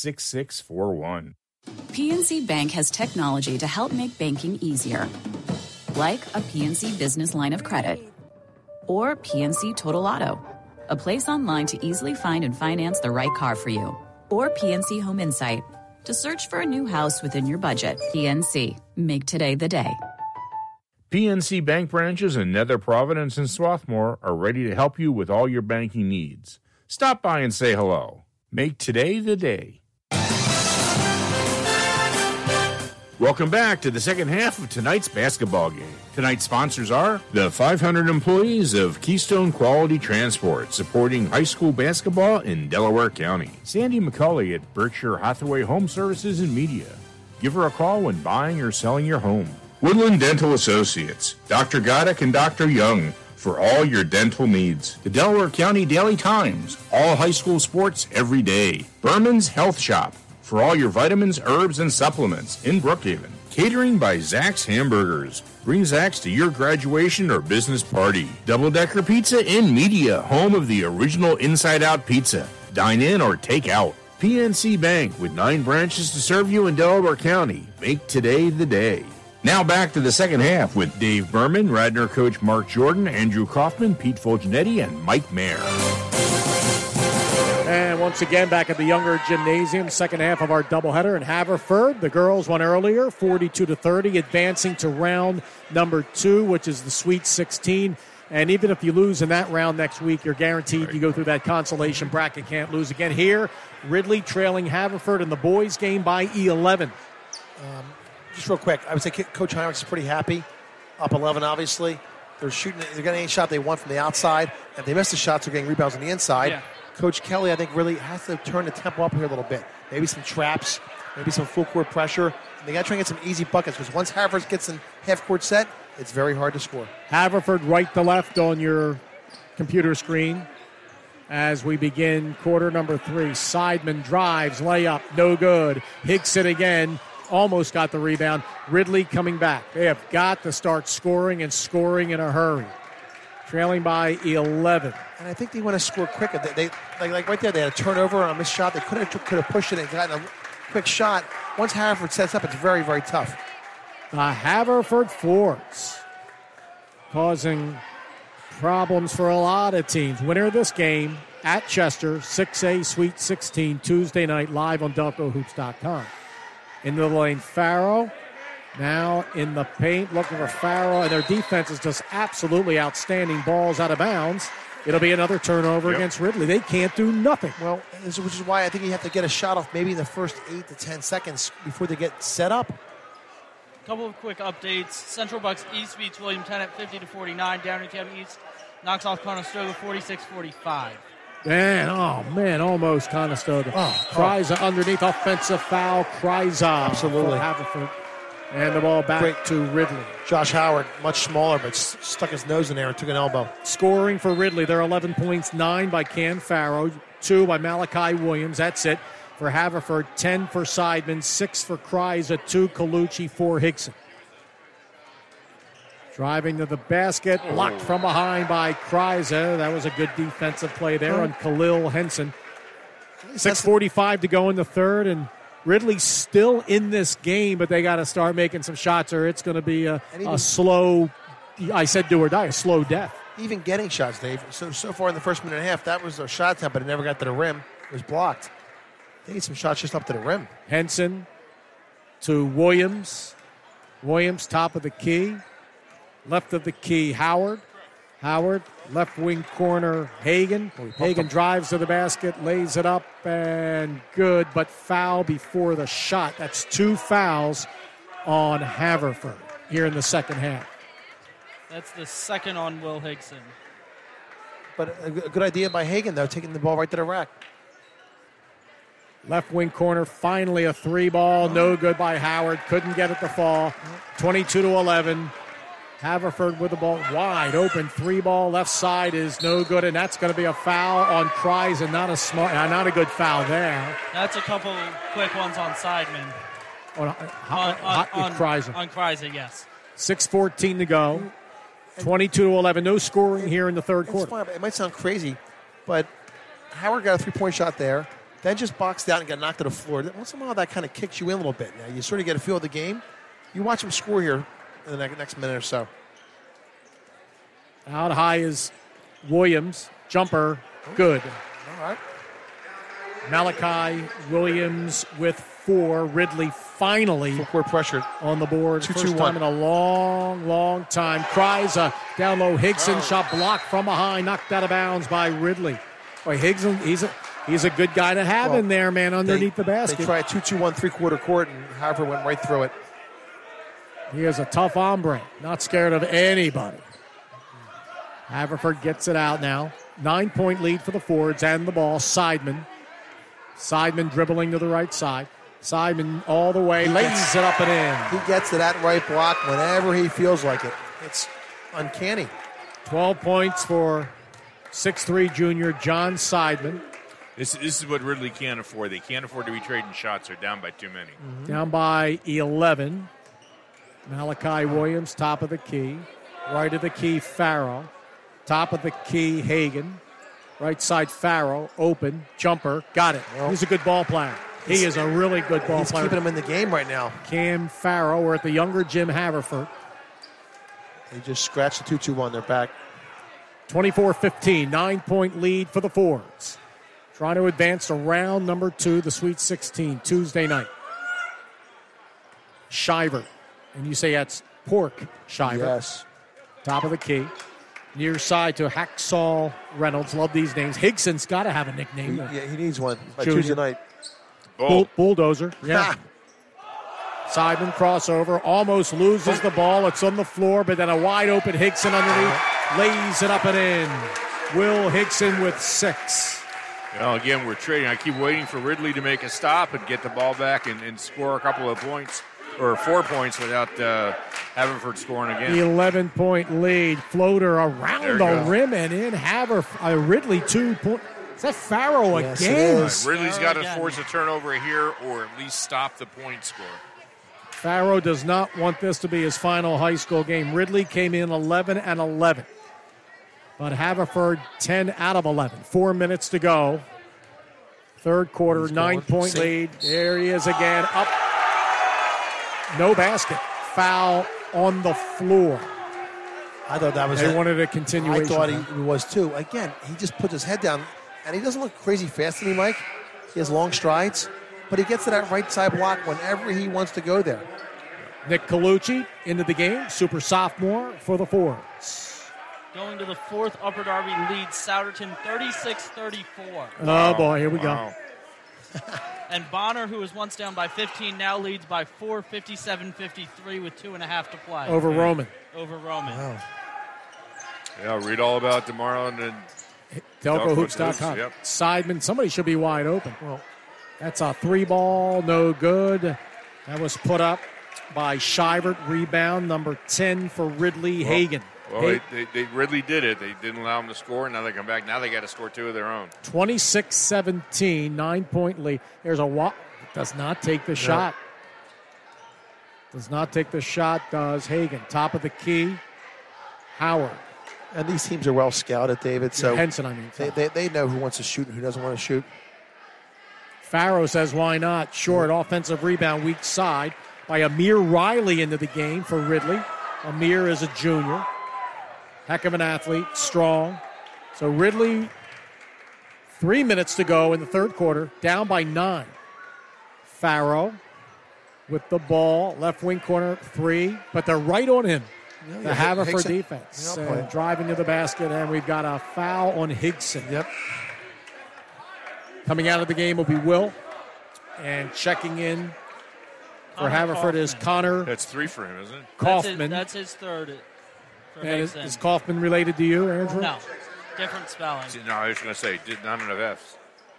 S8: PNC Bank has technology to help make banking easier, like a PNC Business Line of Credit or PNC Total Auto, a place online to easily find and finance the right car for you, or PNC Home Insight to search for a new house within your budget. PNC, make today the day.
S1: PNC Bank branches in Nether Providence and Swarthmore are ready to help you with all your banking needs. Stop by and say hello. Make today the day. Welcome back to the second half of tonight's basketball game. Tonight's sponsors are the 500 employees of Keystone Quality Transport, supporting high school basketball in Delaware County. Sandy McCauley at Berkshire Hathaway Home Services and Media. Give her a call when buying or selling your home. Woodland Dental Associates, Dr. Goddick and Dr. Young, for all your dental needs. The Delaware County Daily Times, all high school sports every day. Berman's Health Shop, for all your vitamins, herbs, and supplements in Brookhaven. Catering by Zach's Hamburgers. Bring Zach's to your graduation or business party. Double Decker Pizza in Media, home of the original Inside Out Pizza. Dine in or take out. PNC Bank, with 9 branches to serve you in Delaware County. Make today the day. Now back to the second half with Dave Berman, Radnor coach Mark Jordan, Andrew Kaufman, Pete Fulgenetti, and Mike Mayer.
S3: And once again, back at the Younger Gymnasium, second half of our doubleheader in Haverford. The girls won earlier, 42-30, advancing to round number 2, which is the Sweet 16. And even if you lose in that round next week, you're guaranteed you go through that consolation bracket. Can't lose again. Here, Ridley trailing Haverford in the boys' game by 11.
S5: Just real quick, I would say Coach Heinrich is pretty happy. Up 11, obviously. They're getting any shot they want from the outside. If they miss the shots, they're getting rebounds on the inside. Yeah. Coach Kelly, I think, really has to turn the tempo up here a little bit. Maybe some traps, maybe some full court pressure. They got to try and get some easy buckets, because once Haverford gets in half court set, it's very hard to score.
S3: Haverford right to left on your computer screen as we begin quarter number 3. Seidman drives, layup, no good. Hickson again. Almost got the rebound. Ridley coming back. They have got to start scoring and scoring in a hurry. Trailing by 11.
S5: And I think they want to score quicker. They like right there, they had a turnover on a missed shot. They could have pushed it and gotten a quick shot. Once Haverford sets up, it's very, very tough.
S3: The Haverford Fords causing problems for a lot of teams. Winner of this game at Chester, 6A Sweet 16, Tuesday night, live on DelcoHoops.com. Into the lane, Farrow. Now in the paint, looking for Farrow, and their defense is just absolutely outstanding. Balls out of bounds. It'll be another turnover against Ridley. They can't do nothing.
S5: Well, which is why I think you have to get a shot off maybe in the first 8 to 10 seconds before they get set up.
S6: A couple of quick updates. Central Bucks East beats William Tennant 50-49. Downey County East knocks off Conestoga 46-45.
S3: Man, almost Conestoga. Kryza underneath, offensive foul. Kryza.
S5: Absolutely.
S3: And the ball back to Ridley.
S5: Josh Howard, much smaller, but stuck his nose in there and took an elbow.
S3: Scoring for Ridley, they're 11 points, 9 by Cam Farrow, 2 by Malachi Williams. That's it. For Haverford, 10 for Seidman, 6 for Kryza, 2 Colucci, 4 Hickson. Driving to the basket, blocked from behind by Kryza. That was a good defensive play there on Khalil Henson. 6:45 to go in the third, and Ridley's still in this game, but they got to start making some shots, or it's going to be a slow, I said do or die, a slow death.
S5: Even getting shots, Dave. So far in the first minute and a half, that was their shot attempt, but it never got to the rim. It was blocked. They need some shots just up to the rim.
S3: Henson to Williams. Williams, top of the key. Left of the key, Howard. Howard, left wing corner, Hagan. Hagan drives to the basket, lays it up, and good, but foul before the shot. That's 2 fouls on Haverford here in the second half.
S6: That's the second on Will Higson.
S5: But a good idea by Hagan, though, taking the ball right to the rack.
S3: Left wing corner, finally a 3 ball. No good by Howard. Couldn't get it to fall. 22-11. Haverford with the ball wide open. 3 ball left side is no good, and that's going to be a foul on Kreis, and not a good foul there.
S6: That's a couple quick ones on Seidman.
S3: On
S6: Kreis, yes.
S3: 6:14 to go. 22-11. No scoring here in the third quarter.
S5: Fine, it might sound crazy, but Howard got a 3-point shot there, then just boxed out and got knocked to the floor. Once in a while, that kind of kicks you in a little bit. Now, you sort of get a feel of the game. You watch him score here in the next minute or so.
S3: Out high is Williams. Jumper, good.
S5: All right.
S3: Malachi Williams with 4. Ridley finally
S5: full-court pressure
S3: on the board.
S5: 2-2-1.
S3: First time in a long time. Kreis down low. Higson shot blocked from behind, knocked out of bounds by Ridley. Boy, Higson, he's a good guy to have in there, man, underneath the basket.
S5: They tried 2-2-1 3-quarter court, and Haverford went right through it.
S3: He is a tough hombre, not scared of anybody. Haverford gets it out now. 9-point lead for the Fords and the ball. Seidman dribbling to the right side. Seidman all the way, lays it up and in.
S5: He gets to that right block whenever he feels like it. It's uncanny.
S3: 12 points for 6'3" junior John Seidman.
S4: This is what Ridley can't afford. They can't afford to be trading shots. They're down by too many.
S3: Mm-hmm. Down by 11. Malachi Williams, top of the key. Right of the key, Farrell. Top of the key, Hagan. Right side, Farrell. Open. Jumper. Got it.
S5: Well,
S3: he's a good ball player. He is a really good ball player.
S5: He's keeping him in the game right now.
S3: Cam Farrell. We're at the younger Jim Haverford.
S5: They just scratched the 2-2-1. They're back.
S3: 24-15. 9-point lead for the Fords. Trying to advance to round number 2, the Sweet 16, Tuesday night. Shiver. And you say that's Pork Shiver.
S5: Yes.
S3: Top of the key. Near side to Hacksaw Reynolds. Love these names. Higson's got to have a nickname.
S5: He needs one by Tuesday night.
S3: Bulldozer. Yeah. Seidman crossover. Almost loses the ball. It's on the floor, but then a wide open Higson underneath. Lays it up and in. Will Higson with 6.
S4: Well, again, we're trading. I keep waiting for Ridley to make a stop and get the ball back and score a couple of points, or 4 points without Haverford scoring again.
S3: The 11-point lead. Floater around the rim and in. Ridley 2 points. Is that Farrell again?
S4: Ridley's got to force a turnover here or at least stop the point score.
S3: Farrell does not want this to be his final high school game. Ridley came in 11-11. But Haverford 10 out of 11. 4 minutes to go. Third quarter, 9-point lead. There he is again. Up. No basket. Foul on the floor.
S5: I thought that was
S3: They wanted a continuation.
S5: I thought he was too. Again, he just puts his head down, and he doesn't look crazy fast to me, Mike. He has long strides, but he gets to that right side block whenever he wants to go there.
S3: Nick Colucci into the game, super sophomore for the Fords.
S6: Going to the fourth, Upper Darby leads Souderton 36-34.
S3: Oh, boy, here we go.
S6: And Bonner, who was once down by 15, now leads by 4, 57-53 with 2.5 to play.
S3: Over Roman.
S6: Wow.
S4: Yeah, read all about it tomorrow on the
S3: DelcoHoops.com.
S4: Yep.
S3: Seidman, somebody should be wide open. Well, that's a 3-ball, no good. That was put up by Shivert. Rebound, number 10 for Ridley Hagan.
S4: Well, Ridley did it. They didn't allow him to score. Now they come back. Now they got to score 2 of their own.
S3: 26-17, 9-point lead. There's a does not take the shot. Does not take the shot, does Hagan. Top of the key, Howard.
S5: And these teams are well scouted, David. So
S3: Henson, I mean.
S5: They know who wants to shoot and who doesn't want to shoot.
S3: Farrow says, why not? Short offensive rebound, weak side by Amir Riley into the game for Ridley. Amir is a junior. Heck of an athlete, strong. So Ridley, 3 minutes to go in the third quarter, down by 9. Farrow with the ball, left wing corner, 3, but they're right on him. the Haverford defense. And driving to the basket, and we've got a foul on Higson.
S5: Yep.
S3: Coming out of the game will be Will. And checking in for Haverford is Connor.
S4: That's 3 for him, isn't it?
S3: Kaufman.
S6: That's his third.
S3: And is Kaufman related to you, Andrew?
S6: No. Different spelling.
S4: No, I was going to say, not enough F's.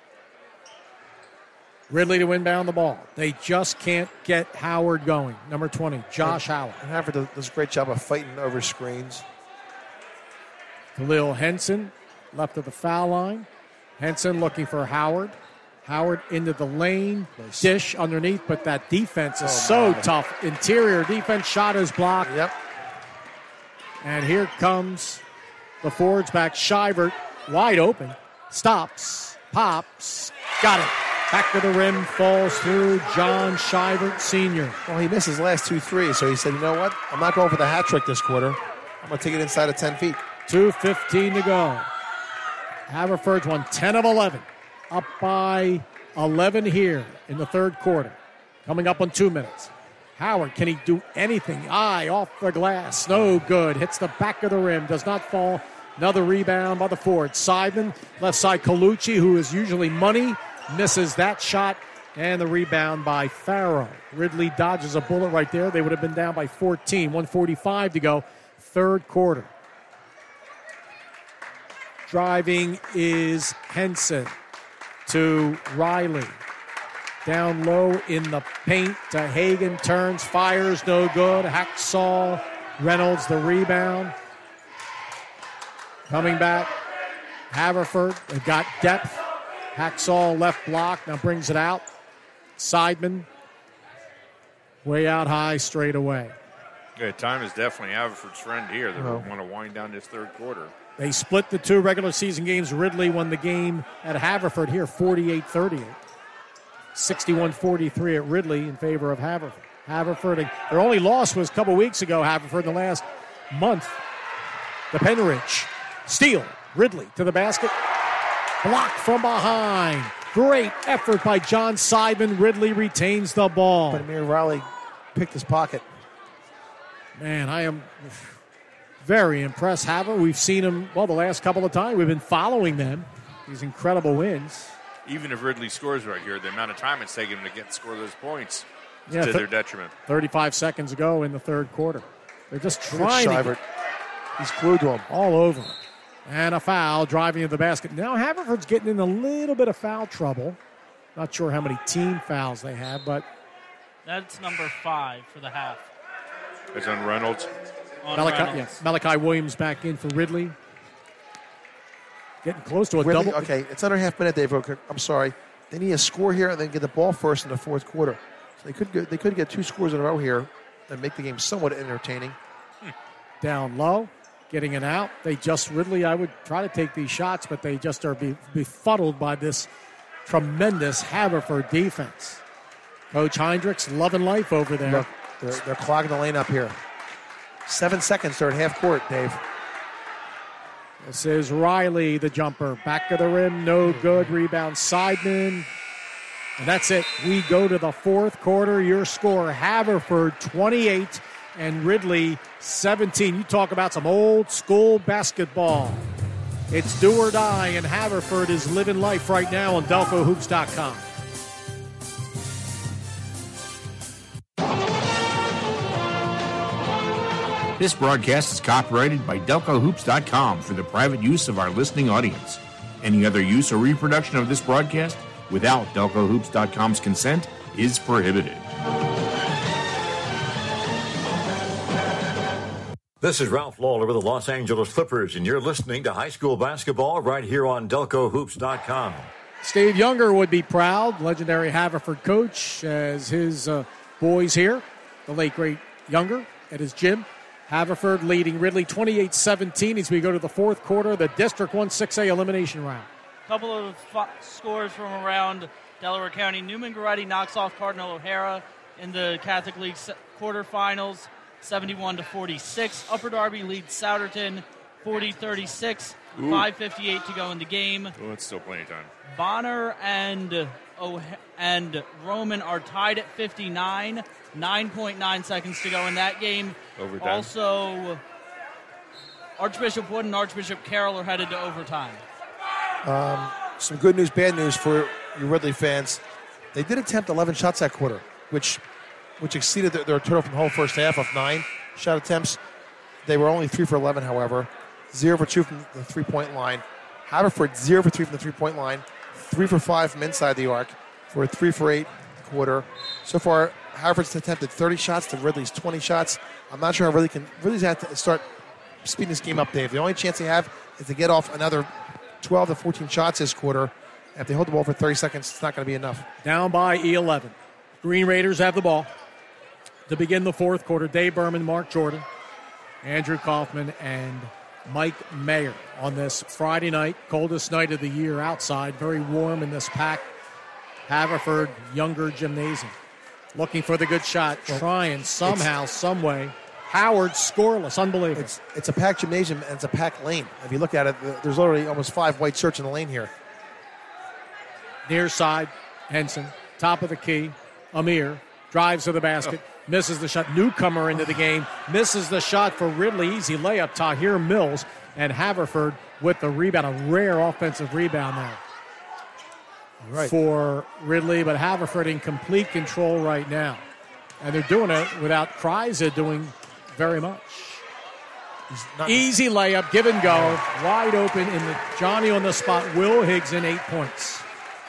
S3: Ridley to inbound the ball. They just can't get Howard going. Number 20, Josh Howard.
S5: And Haverford does a great job of fighting over screens.
S3: Khalil Henson, left of the foul line. Henson looking for Howard. Howard into the lane. Dish underneath, but that defense is so tough. Interior defense, shot is blocked.
S5: Yep.
S3: And here comes the forwards back. Shivert, wide open. Stops, pops, got it. Back to the rim, falls through. John Shivert, Sr.
S5: Well, he missed his last 2 threes, so he said, you know what? I'm not going for the hat trick this quarter. I'm going to take it inside of 10 feet.
S3: 2:15 to go. Haverford's won 10 of 11. Up by 11 here in the third quarter. Coming up on 2 minutes. Howard, can he do anything? Off the glass. No good. Hits the back of the rim. Does not fall. Another rebound by the forward. Seidman, left side Colucci, who is usually money, misses that shot. And the rebound by Farrow. Ridley dodges a bullet right there. They would have been down by 14. 1:45 to go. Third quarter. Driving is Henson to Riley. Down low in the paint to Hagan. Turns, fires, no good. Hacksaw, Reynolds the rebound. Coming back, Haverford. They've got depth. Hacksaw left block, now brings it out. Seidman, way out high, straight away.
S4: Yeah, time is definitely Haverford's friend here. They want to wind down this third quarter.
S3: They split the 2 regular season games. Ridley won the game at Haverford here, 48-38. 61-43 at Ridley in favor of Haverford. Haverford, their only loss was a couple weeks ago, Haverford, in the last month. The Penridge. Steal. Ridley to the basket. Blocked from behind. Great effort by John Seidman. Ridley retains the ball.
S5: But Amir Riley picked his pocket.
S3: Man, I am very impressed. We've seen him, the last couple of times. We've been following them. These incredible wins.
S4: Even if Ridley scores right here, the amount of time it's taken him to score those points is to their detriment.
S3: 35 seconds ago in the third quarter. They're just trying to.
S5: He's glued to him.
S3: All over him. And a foul driving to the basket. Now Haverford's getting in a little bit of foul trouble. Not sure how many team fouls they have, but.
S6: That's number 5 for the half.
S4: It's on Reynolds.
S3: Malachi Williams back in for Ridley. Getting close to a
S5: Ridley,
S3: double.
S5: Okay, it's under half minute, Dave. I'm sorry. They need a score here and then get the ball first in the fourth quarter. So they could get 2 scores in a row here and make the game somewhat entertaining.
S3: Down low, getting it out. Ridley, I would try to take these shots, but they just are befuddled by this tremendous Haverford defense. Coach Heinrichs loving life over there.
S5: Look, they're clogging the lane up here. 7 seconds, they're at half court, Dave.
S3: This is Riley, the jumper. Back of the rim, no good. Rebound, Seidman. And that's it. We go to the fourth quarter. Your score, Haverford 28 and Ridley 17. You talk about some old school basketball. It's do or die, and Haverford is living life right now on DelcoHoops.com.
S1: This broadcast is copyrighted by DelcoHoops.com for the private use of our listening audience. Any other use or reproduction of this broadcast without DelcoHoops.com's consent is prohibited.
S7: This is Ralph Lawler with the Los Angeles Clippers, and you're listening to high school basketball right here on DelcoHoops.com.
S3: Steve Younger would be proud, legendary Haverford coach, as his boys here, the late, great Younger, at his gym. Haverford leading Ridley 28-17 as we go to the fourth quarter, the District 1 6A elimination round.
S6: A couple of scores from around Delaware County. Newman Goretti knocks off Cardinal O'Hara in the Catholic League quarterfinals, 71-46. Upper Darby leads Souderton 40-36. 5:58 to go in the game.
S4: Oh, it's still plenty of time.
S6: Bonner and and Roman are tied at 59. 9.9 seconds to go in that game.
S4: Overtime.
S6: Also, Archbishop Wood and Archbishop Carroll are headed to overtime.
S5: Some good news, bad news for you Ridley fans. They did attempt 11 shots that quarter, which exceeded their total from the whole first half of 9 shot attempts. They were only 3 for 11, however. 0 for 2 from the three-point line. Haverford, 0 for 3 from the three-point line. 3 for 5 from inside the arc for a 3 for 8 quarter. So far, Haverford's attempted 30 shots to Ridley's 20 shots. I'm not sure how Ridley's had to start speeding this game up, Dave. The only chance they have is to get off another 12 to 14 shots this quarter. If they hold the ball for 30 seconds, it's not going to be enough.
S3: Down by 11. Green Raiders have the ball to begin the fourth quarter. Dave Berman, Mark Jordan, Andrew Kaufman, and Mike Mayer on this Friday night, coldest night of the year outside. Very warm in this packed Haverford Younger Gymnasium. Looking for the good shot, trying somehow, some way. Howard scoreless, unbelievable.
S5: It's a packed gymnasium and it's a packed lane. If you look at it, there's literally almost 5 white shirts in the lane here.
S3: Near side, Henson, top of the key. Amir drives to the basket, misses the shot. Newcomer into the game, misses the shot for Ridley. Easy layup, Tahir Mills, and Haverford with the rebound. A rare offensive rebound there for Ridley, but Haverford in complete control right now. And they're doing it without Kryza doing very much. Easy layup, give and go, wide open in the Johnny on the spot. Will Higson, 8 points.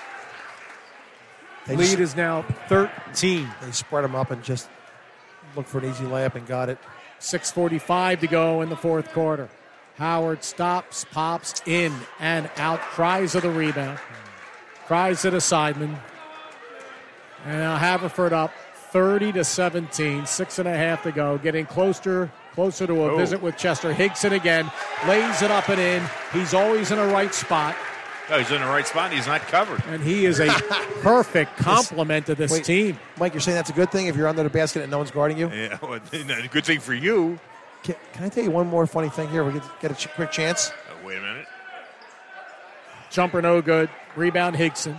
S3: Lead is now 13.
S5: They spread them up and just looked for an easy layup and got it.
S3: 6:45 to go in the fourth quarter. Howard stops, pops in and out. Cries of the rebound. Cries to the Sideman. And now Haverford up 30-17. 6.5 to go. Getting closer to a visit with Chester. Higson again. Lays it up and in. He's always in the right spot.
S4: No, he's in the right spot. He's not covered.
S3: And he is a perfect complement to this team.
S5: Mike, you're saying that's a good thing if you're under the basket and no one's guarding you?
S4: Yeah, well, a good thing for you.
S5: Can I tell you one more funny thing here? We get a quick chance.
S4: Wait a minute.
S3: Jumper no good. Rebound Higson.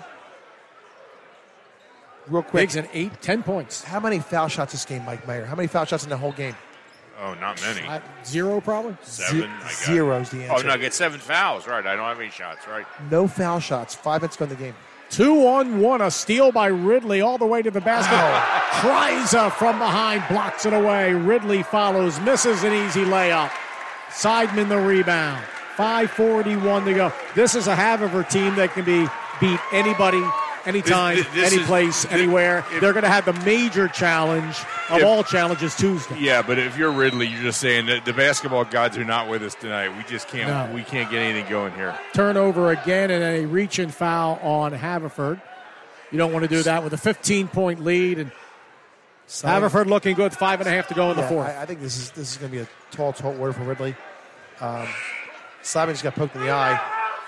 S5: Real quick.
S3: Higson, 10 points.
S5: How many foul shots this game, Mike Mayer? How many foul shots in the whole game?
S4: Oh, not many.
S3: 0 probably?
S4: 7.
S5: Zero's the answer.
S4: Oh, no, I get 7 fouls. Right, I don't have any shots, right?
S5: No foul shots. 5 minutes go in the game.
S3: 2-on-1, a steal by Ridley all the way to the basket. Kryza from behind blocks it away. Ridley follows, misses an easy layup. Sideman the rebound. 5:41 to go. This is a Haverford team that can beat anybody, anytime, any place, anywhere. They're going to have the major challenge of all challenges Tuesday.
S4: Yeah, but if you're Ridley, you're just saying that the basketball gods are not with us tonight. We just can't. No. We can't get anything going here.
S3: Turnover again and a reach and foul on Haverford. You don't want to do that with a 15-point lead and Haverford looking good. 5.5 to go in the fourth.
S5: I think this is going to be a tall order for Ridley. Simon just got poked in the eye.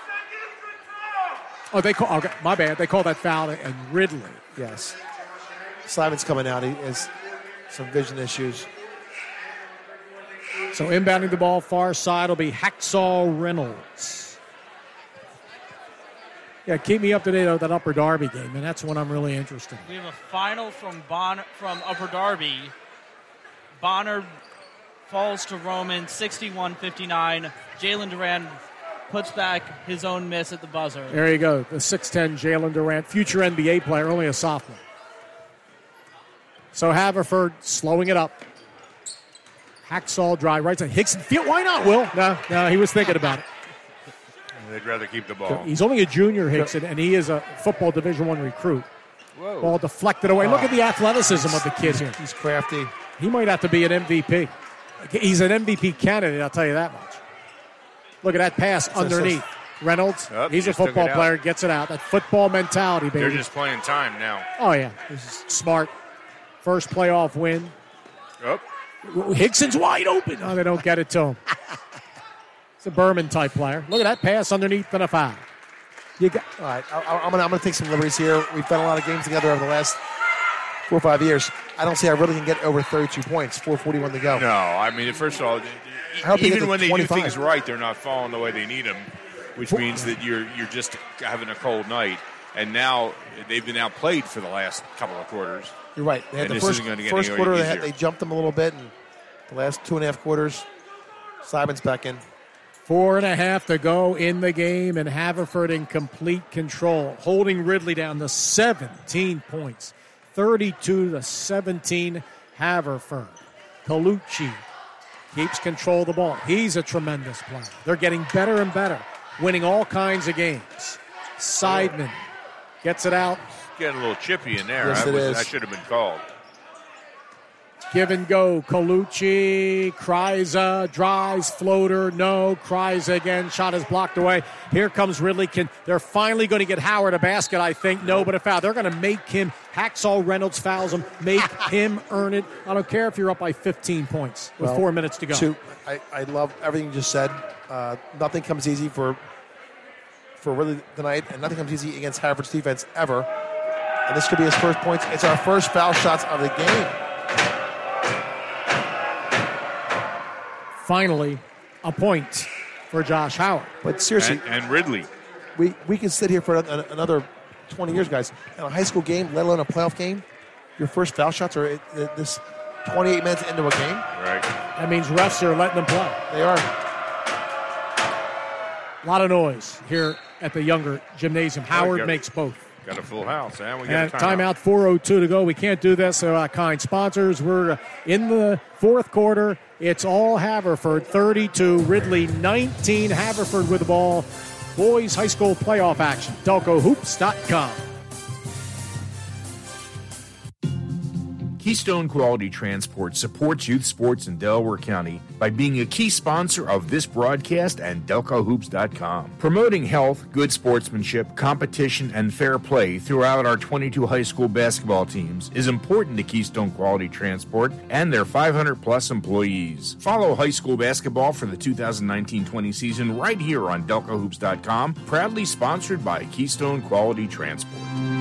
S3: Oh, my bad. They call that foul and Ridley.
S5: Yes. Simon's coming out. He has some vision issues.
S3: So inbounding the ball far side will be Hacksaw Reynolds. Yeah, keep me up to date on that Upper Darby game, and that's when I'm really interested.
S6: We have a final from Upper Darby. Bonner falls to Roman, 61-59. Jalen Duran puts back his own miss at the buzzer.
S3: There you go, the 6'10 Jalen Durant, future NBA player, only a sophomore. So Haverford slowing it up. Hacksaw drive right side. Higson, why not, Will? No, he was thinking about it.
S4: They'd rather keep the ball.
S3: He's only a junior, Higson, and he is a football Division I recruit.
S4: Whoa.
S3: Ball deflected away. Look at the athleticism of the kid here.
S5: He's crafty.
S3: He might have to be an MVP. He's an MVP candidate, I'll tell you that much. Look at that pass underneath. Reynolds, he's a football player, gets it out. That football mentality, baby.
S4: They're just playing time now.
S3: Oh, yeah. This is smart. First playoff win.
S4: Oh.
S3: Higson's wide open. Oh, they don't get it to him. It's a Berman-type player. Look at that pass underneath and a foul.
S5: All right, I'm gonna take some liberties here. We've done a lot of games together over the last 4 or 5 years. I don't see how Ridley can get over 32 points. 4:41 to go.
S4: No, I mean, first of all, even when they do things right, they're not falling the way they need them, which means that you're just having a cold night. and now they've been outplayed for the last couple of quarters.
S5: You're right. They had the first quarter, they jumped them a little bit, and the last 2.5 quarters, Simon's back in.
S3: 4.5 to go in the game, and Haverford in complete control, holding Ridley down to 17 points. 32-17, Haverford. Colucci keeps control of the ball. He's a tremendous player. They're getting better and better, winning all kinds of games. Seidman gets it out.
S4: Getting a little chippy in there.
S5: Yes,
S4: That should have been called.
S3: Give and go. Colucci, Kryza, drives, floater, no. Kryza again, shot is blocked away. Here comes Ridley. They're finally going to get Howard a basket, I think. No, but a foul. They're going to make him, Hacksaw Reynolds fouls him, make him earn it. I don't care if you're up by 15 points with 4 minutes to go.
S5: I love everything you just said. Nothing comes easy for Ridley tonight, and nothing comes easy against Haverford's defense ever. And this could be his first points. It's our first foul shots of the game.
S3: Finally, a point for Josh Howard.
S5: But seriously,
S4: and Ridley.
S5: We can sit here for another 20 years, guys. In a high school game, let alone a playoff game, your first foul shots are this 28 minutes into a game.
S4: Right.
S3: That means refs are letting them play.
S5: They are.
S3: A lot of noise here at the Younger Gymnasium. Howard makes both.
S4: Got a full house, and we got a
S3: timeout. 4:02 to go. We can't do this. Kind sponsors. We're in the fourth quarter. It's all Haverford, 32. Ridley, 19. Haverford with the ball. Boys high school playoff action. DelcoHoops.com.
S1: Keystone Quality Transport supports youth sports in Delaware County by being a key sponsor of this broadcast and DelcoHoops.com. Promoting health, good sportsmanship, competition, and fair play throughout our 22 high school basketball teams is important to Keystone Quality Transport and their 500-plus employees. Follow high school basketball for the 2019-20 season right here on DelcoHoops.com, proudly sponsored by Keystone Quality Transport.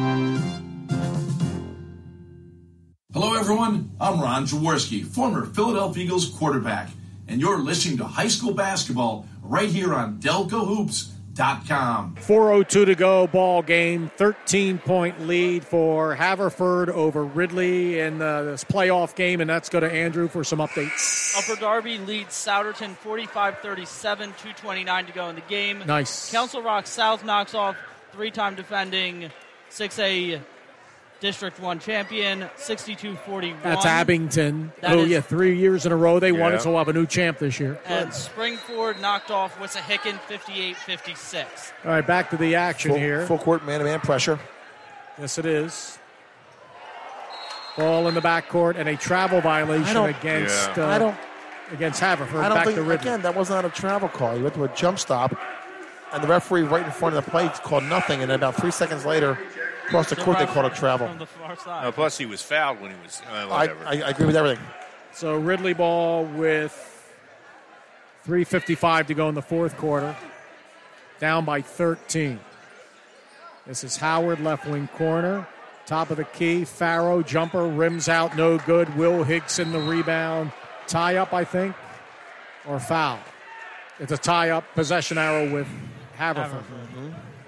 S10: Hello, everyone. I'm Ron Jaworski, former Philadelphia Eagles quarterback, and you're listening to high school basketball right here on DelcoHoops.com.
S3: 4:02 to go, ball game. 13-point lead for Haverford over Ridley in this playoff game, and that's go to Andrew for some updates.
S6: Upper Darby leads Souderton 45-37, 2:29 to go in the game.
S3: Nice.
S6: Council Rock South knocks off three-time defending 6A District 1 champion, 62-41.
S3: That's Abington. 3 years in a row they won it, so we'll have a new champ this year.
S6: And Springford knocked off Wissahickon 58-56.
S3: All right, back to the action here.
S5: Full court man-to-man pressure.
S3: Yes, it is. Ball in the backcourt and a travel violation against Haverford. Back to Ridley.
S5: Again, that was not a travel call. He went to a jump stop, and the referee right in front of the plate called nothing, and then about 3 seconds later, across the court, they called a travel.
S6: From the far side.
S4: Plus, he was fouled when he was
S5: whatever. I agree with everything.
S3: So Ridley ball with 3:55 to go in the fourth quarter. Down by 13. This is Howard, left wing corner. Top of the key. Farrow, jumper, rims out, no good. Will Higson, the rebound. Tie up, I think, or foul. It's a tie up. Possession arrow with Haverford. Mm-hmm.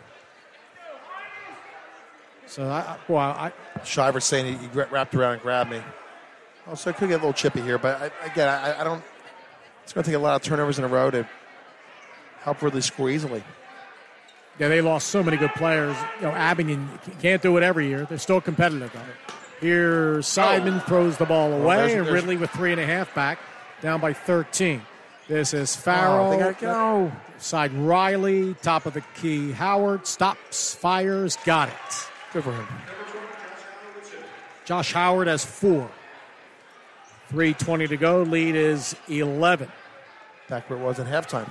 S3: So,
S5: Shiver's saying he wrapped around and grabbed me. Oh, so it could get a little chippy here, but I don't. It's going to take a lot of turnovers in a row to help Ridley score easily.
S3: Yeah, they lost so many good players. Abington can't do it every year. They're still competitive, though. Here, Seidman throws the ball away, and Ridley with 3.5 back, down by 13. This is Farrell.
S5: They got to go.
S3: Side Riley, top of the key. Howard stops, fires, got it.
S5: Good for him.
S3: Josh Howard has 4. 3:20 to go. Lead is 11.
S5: Back where it was at halftime.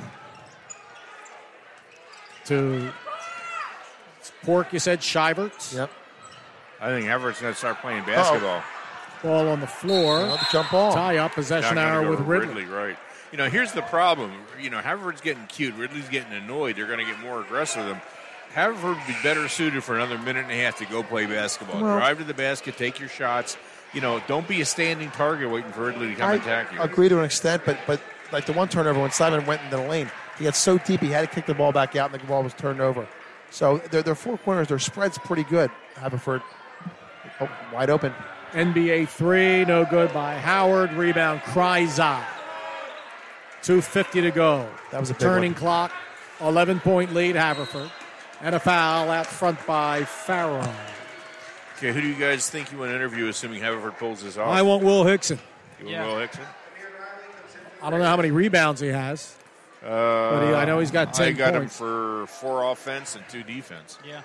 S3: To Pork, you said, Shivert.
S5: Yep.
S4: I think Everett's going to start playing basketball.
S3: Ball on the floor.
S5: Another jump ball.
S3: Tie up, possession arrow with Ridley.
S4: Right. Here's the problem. Haverford's getting cute. Ridley's getting annoyed. They're going to get more aggressive with him. Haverford would be better suited for another minute and a half to go play basketball. Drive to the basket, take your shots. Don't be a standing target waiting for Ridley to come attack you.
S5: I agree to an extent, but like the one turnover when Simon went into the lane, he got so deep he had to kick the ball back out and the ball was turned over. So their four corners, their spread's pretty good. Haverford, wide open.
S3: NBA three, no good by Howard. Rebound, Kryza. 2:50 to go.
S5: That was a big
S3: turning
S5: one.
S3: clock. 11-point lead, Haverford. And a foul out front by Farrow.
S4: Okay, who do you guys think you want to interview, assuming Haverford pulls this off?
S3: I want Will Hickson.
S4: You want Will Hickson?
S3: I don't know how many rebounds he has. But I know he's got 10
S4: I got
S3: points.
S4: him for 4 offense and 2 defense.
S6: Yeah.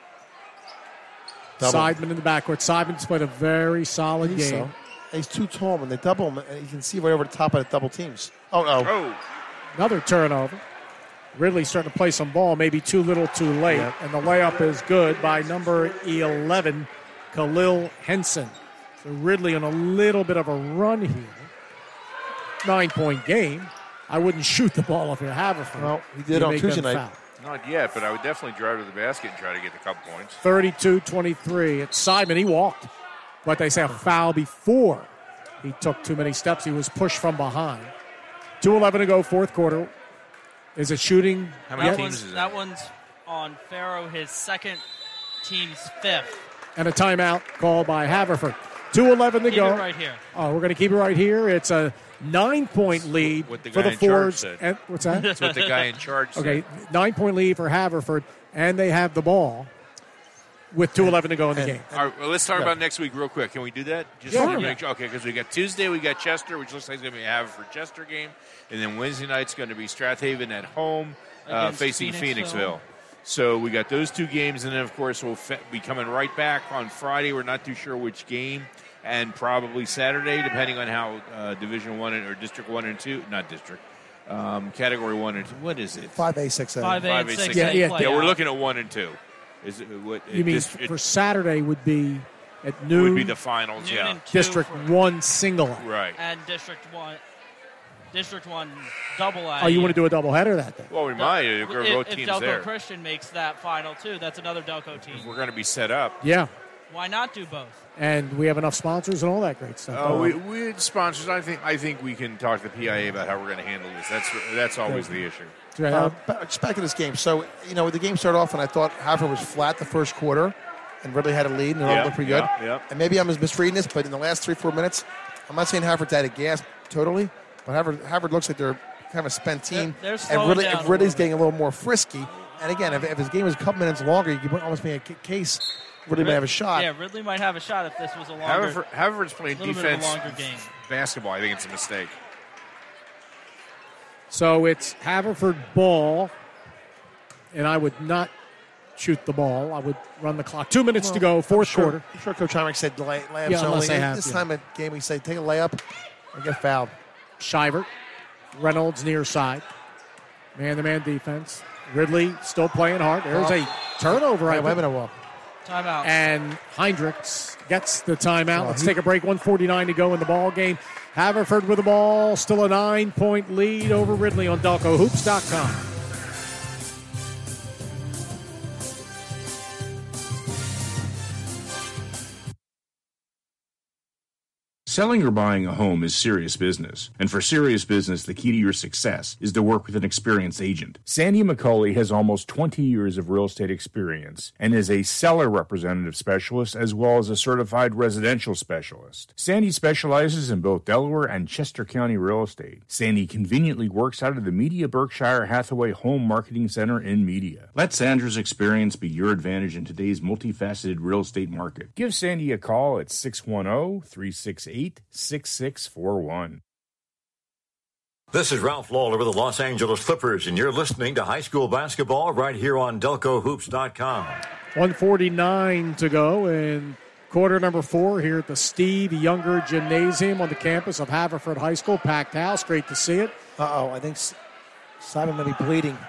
S3: Seidman in the backcourt. Seidman's played a very solid game.
S5: So. He's too tall. When they double him, and you can see right over the top of the double teams. Oh, no.
S4: Oh.
S3: Another turnover. Ridley's starting to play some ball, maybe too little too late.
S5: Yeah.
S3: And the layup is good by number 11, Khalil Henson. So Ridley on a little bit of a run here. 9-point game. I wouldn't shoot the ball if you're Haverford.
S5: Well, he did on Tuesday night.
S4: Not yet, but I would definitely drive to the basket and try to get a couple points.
S3: 32-23. It's Seidman. He walked. But they say a foul before he took too many steps. He was pushed from behind. 2:11 to go, fourth quarter. Is it shooting?
S4: How many
S3: yet?
S4: teams is
S6: That one's on Farrow, his second, team's 5th.
S3: And a timeout called by Haverford. 2:11 to
S6: Keep
S3: go.
S6: it right here.
S3: Oh, we're going to keep it right here. It's a 9-point lead
S4: What the
S3: for
S4: guy
S3: the
S4: in charge
S3: Fords.
S4: said.
S3: And, what's that?
S4: That's what the guy in charge said.
S3: Okay, 9-point lead for Haverford, and they have the ball with 2:11 to go in the game.
S4: All right, well, let's talk about next week real quick. Can we do that? Just
S3: Yeah.
S4: to make sure. Okay, because we got Tuesday, we got Chester, which looks like it's going to be a Haverford-Chester game. And then Wednesday night's going to be Strathaven at home
S6: Against
S4: facing
S6: Phoenixville.
S4: Phoenixville. So we got those 2 games, and then, of course, we'll be coming right back on Friday. We're not too sure which game. And probably Saturday, depending on how Division 1 or District 1 and 2, not District, Category 1 and 2. What is it?
S5: 5A, 6A.
S6: 5A and 6A.
S3: Yeah,
S6: play
S4: Yeah, we're
S6: out.
S4: looking at 1 and 2. Is it what?
S3: You mean
S4: it
S3: for Saturday would be at
S4: would
S3: noon,
S4: be the finals?
S6: Noon
S4: Yeah,
S6: and 2
S3: District
S6: for-
S3: 1 single.
S4: right.
S6: And District 1 double A.
S3: Oh, you want to do a doubleheader that day?
S4: Well, we might. If we're both
S6: If
S4: teams
S6: Delco
S4: there.
S6: Christian makes that final, too, that's another Delco team.
S4: We're going to be set up.
S3: Yeah,
S6: Why not do both?
S3: and we have enough sponsors and all that great stuff.
S4: We had sponsors. I think we can talk to the PIA about how we're going to handle this. That's always the issue.
S5: Just back to this game. So, the game started off, and I thought Haverford was flat the first quarter, and Ridley had a lead, and it all looked pretty good.
S4: Yep.
S5: And maybe I'm misreading this, but in the last 3-4 minutes, I'm not saying Haverford's out of gas totally, but Haverford looks like they're kind of a spent team.
S6: They're slowing
S5: and
S6: down a
S5: if Ridley's
S6: little
S5: getting a little more frisky, and again, if his game was a couple minutes longer, you could almost make a case Ridley might have a shot.
S6: Yeah, Ridley might have a shot if this was a longer.
S4: Haverford's playing
S6: little bit of a
S4: defense,
S6: longer game.
S4: basketball. I think it's a mistake.
S3: So it's Haverford ball, and I would not shoot the ball. I would run the clock. 2 minutes to go, fourth quarter.
S5: I'm sure Coach Heinrich said layups
S3: Yeah, unless
S5: only.
S3: they have,
S5: This
S3: yeah.
S5: time of game, we say take a layup and get fouled.
S3: Shivert, Reynolds near side. Man-to-man defense. Ridley still playing hard. There's a turnover. I
S5: Wait a
S3: think.
S5: minute.
S6: Timeout.
S3: And Heinrichs gets the timeout.
S5: Oh,
S3: Let's take a break. 1:49 to go in the ball game. Haverford with the ball. Still a 9-point lead over Ridley on DelcoHoops.com.
S1: Selling or buying a home is serious business, and for serious business, the key to your success is to work with an experienced agent. Sandy McCauley has almost 20 years of real estate experience and is a seller representative specialist as well as a certified residential specialist. Sandy specializes in both Delaware and Chester County real estate. Sandy conveniently works out of the Media Berkshire Hathaway Home Marketing Center in Media. Let Sandra's experience be your advantage in today's multifaceted real estate market. Give Sandy a call at 610-368-6641.
S7: This is Ralph Lawler with the Los Angeles Clippers, and you're listening to high school basketball right here on DelcoHoops.com.
S3: 1:49 to go in quarter number 4 here at the Steve Younger Gymnasium on the campus of Haverford High School. Packed house. Great to see it.
S5: I think Simon may be bleeding.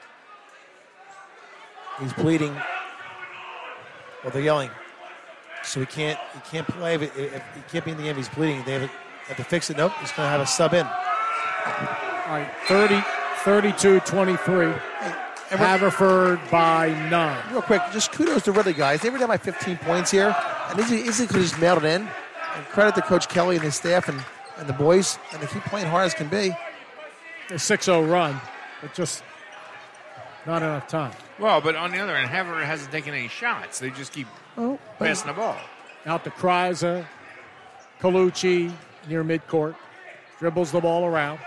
S5: He's bleeding. Well, they're yelling. So he can't play. If he can't be in the game, he's bleeding. They have to fix it. Nope, he's going to have a sub in.
S3: All right, 32-23. Haverford by 9.
S5: Real quick, just kudos to Ridley, guys. They were down by 15 points here, and easily could have just mailed it in. And credit to Coach Kelly and his staff and the boys, and they keep playing hard as can be.
S3: A 6-0 run. But just Not enough time.
S4: Well, but on the other hand, Haverford hasn't taken any shots. They just keep passing the ball.
S3: Out to Kreiser. Colucci near midcourt. Dribbles the ball around.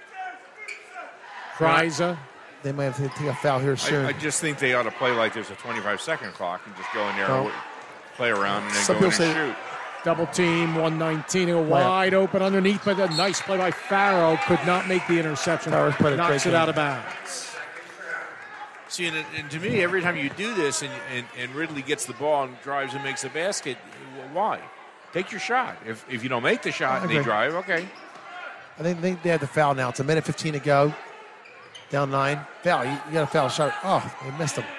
S3: Kreiser.
S5: They might have to take a foul here soon.
S4: I just think they ought to play like there's a 25-second clock and just go in there and play around and then
S5: Some
S4: go in
S5: people
S4: and
S5: say-
S4: shoot.
S3: Double team, 119, wide open underneath, but a nice play by Farrow. Could not make the interception.
S5: Farrow's played a
S3: Knocks
S5: great
S3: it
S5: game.
S3: out of bounds.
S4: See, and to me, every time you do this and Ridley gets the ball and drives and makes a basket, why? Take your shot. If you don't make the shot and they
S5: agree.
S4: drive, okay.
S5: I think they have the foul now. It's a minute 15 to go. Down 9. Foul. You got a foul shot. Oh, they missed him.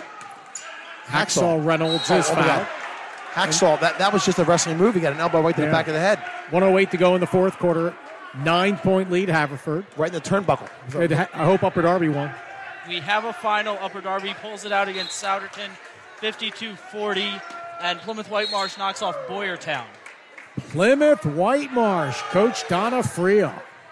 S3: Hacksaw Reynolds is
S5: my
S3: fouled.
S5: God. Hacksaw. That was just a wrestling move. He got an elbow right to the back of the head.
S3: 1:08 to go in the fourth quarter. 9-point lead, Haverford.
S5: Right in the turnbuckle.
S3: I hope Upper Darby won.
S6: We have a final. Upper Darby pulls it out against Souderton, 52-40, and Plymouth Whitemarsh knocks off Boyertown.
S3: Plymouth Whitemarsh, Coach Donna Frio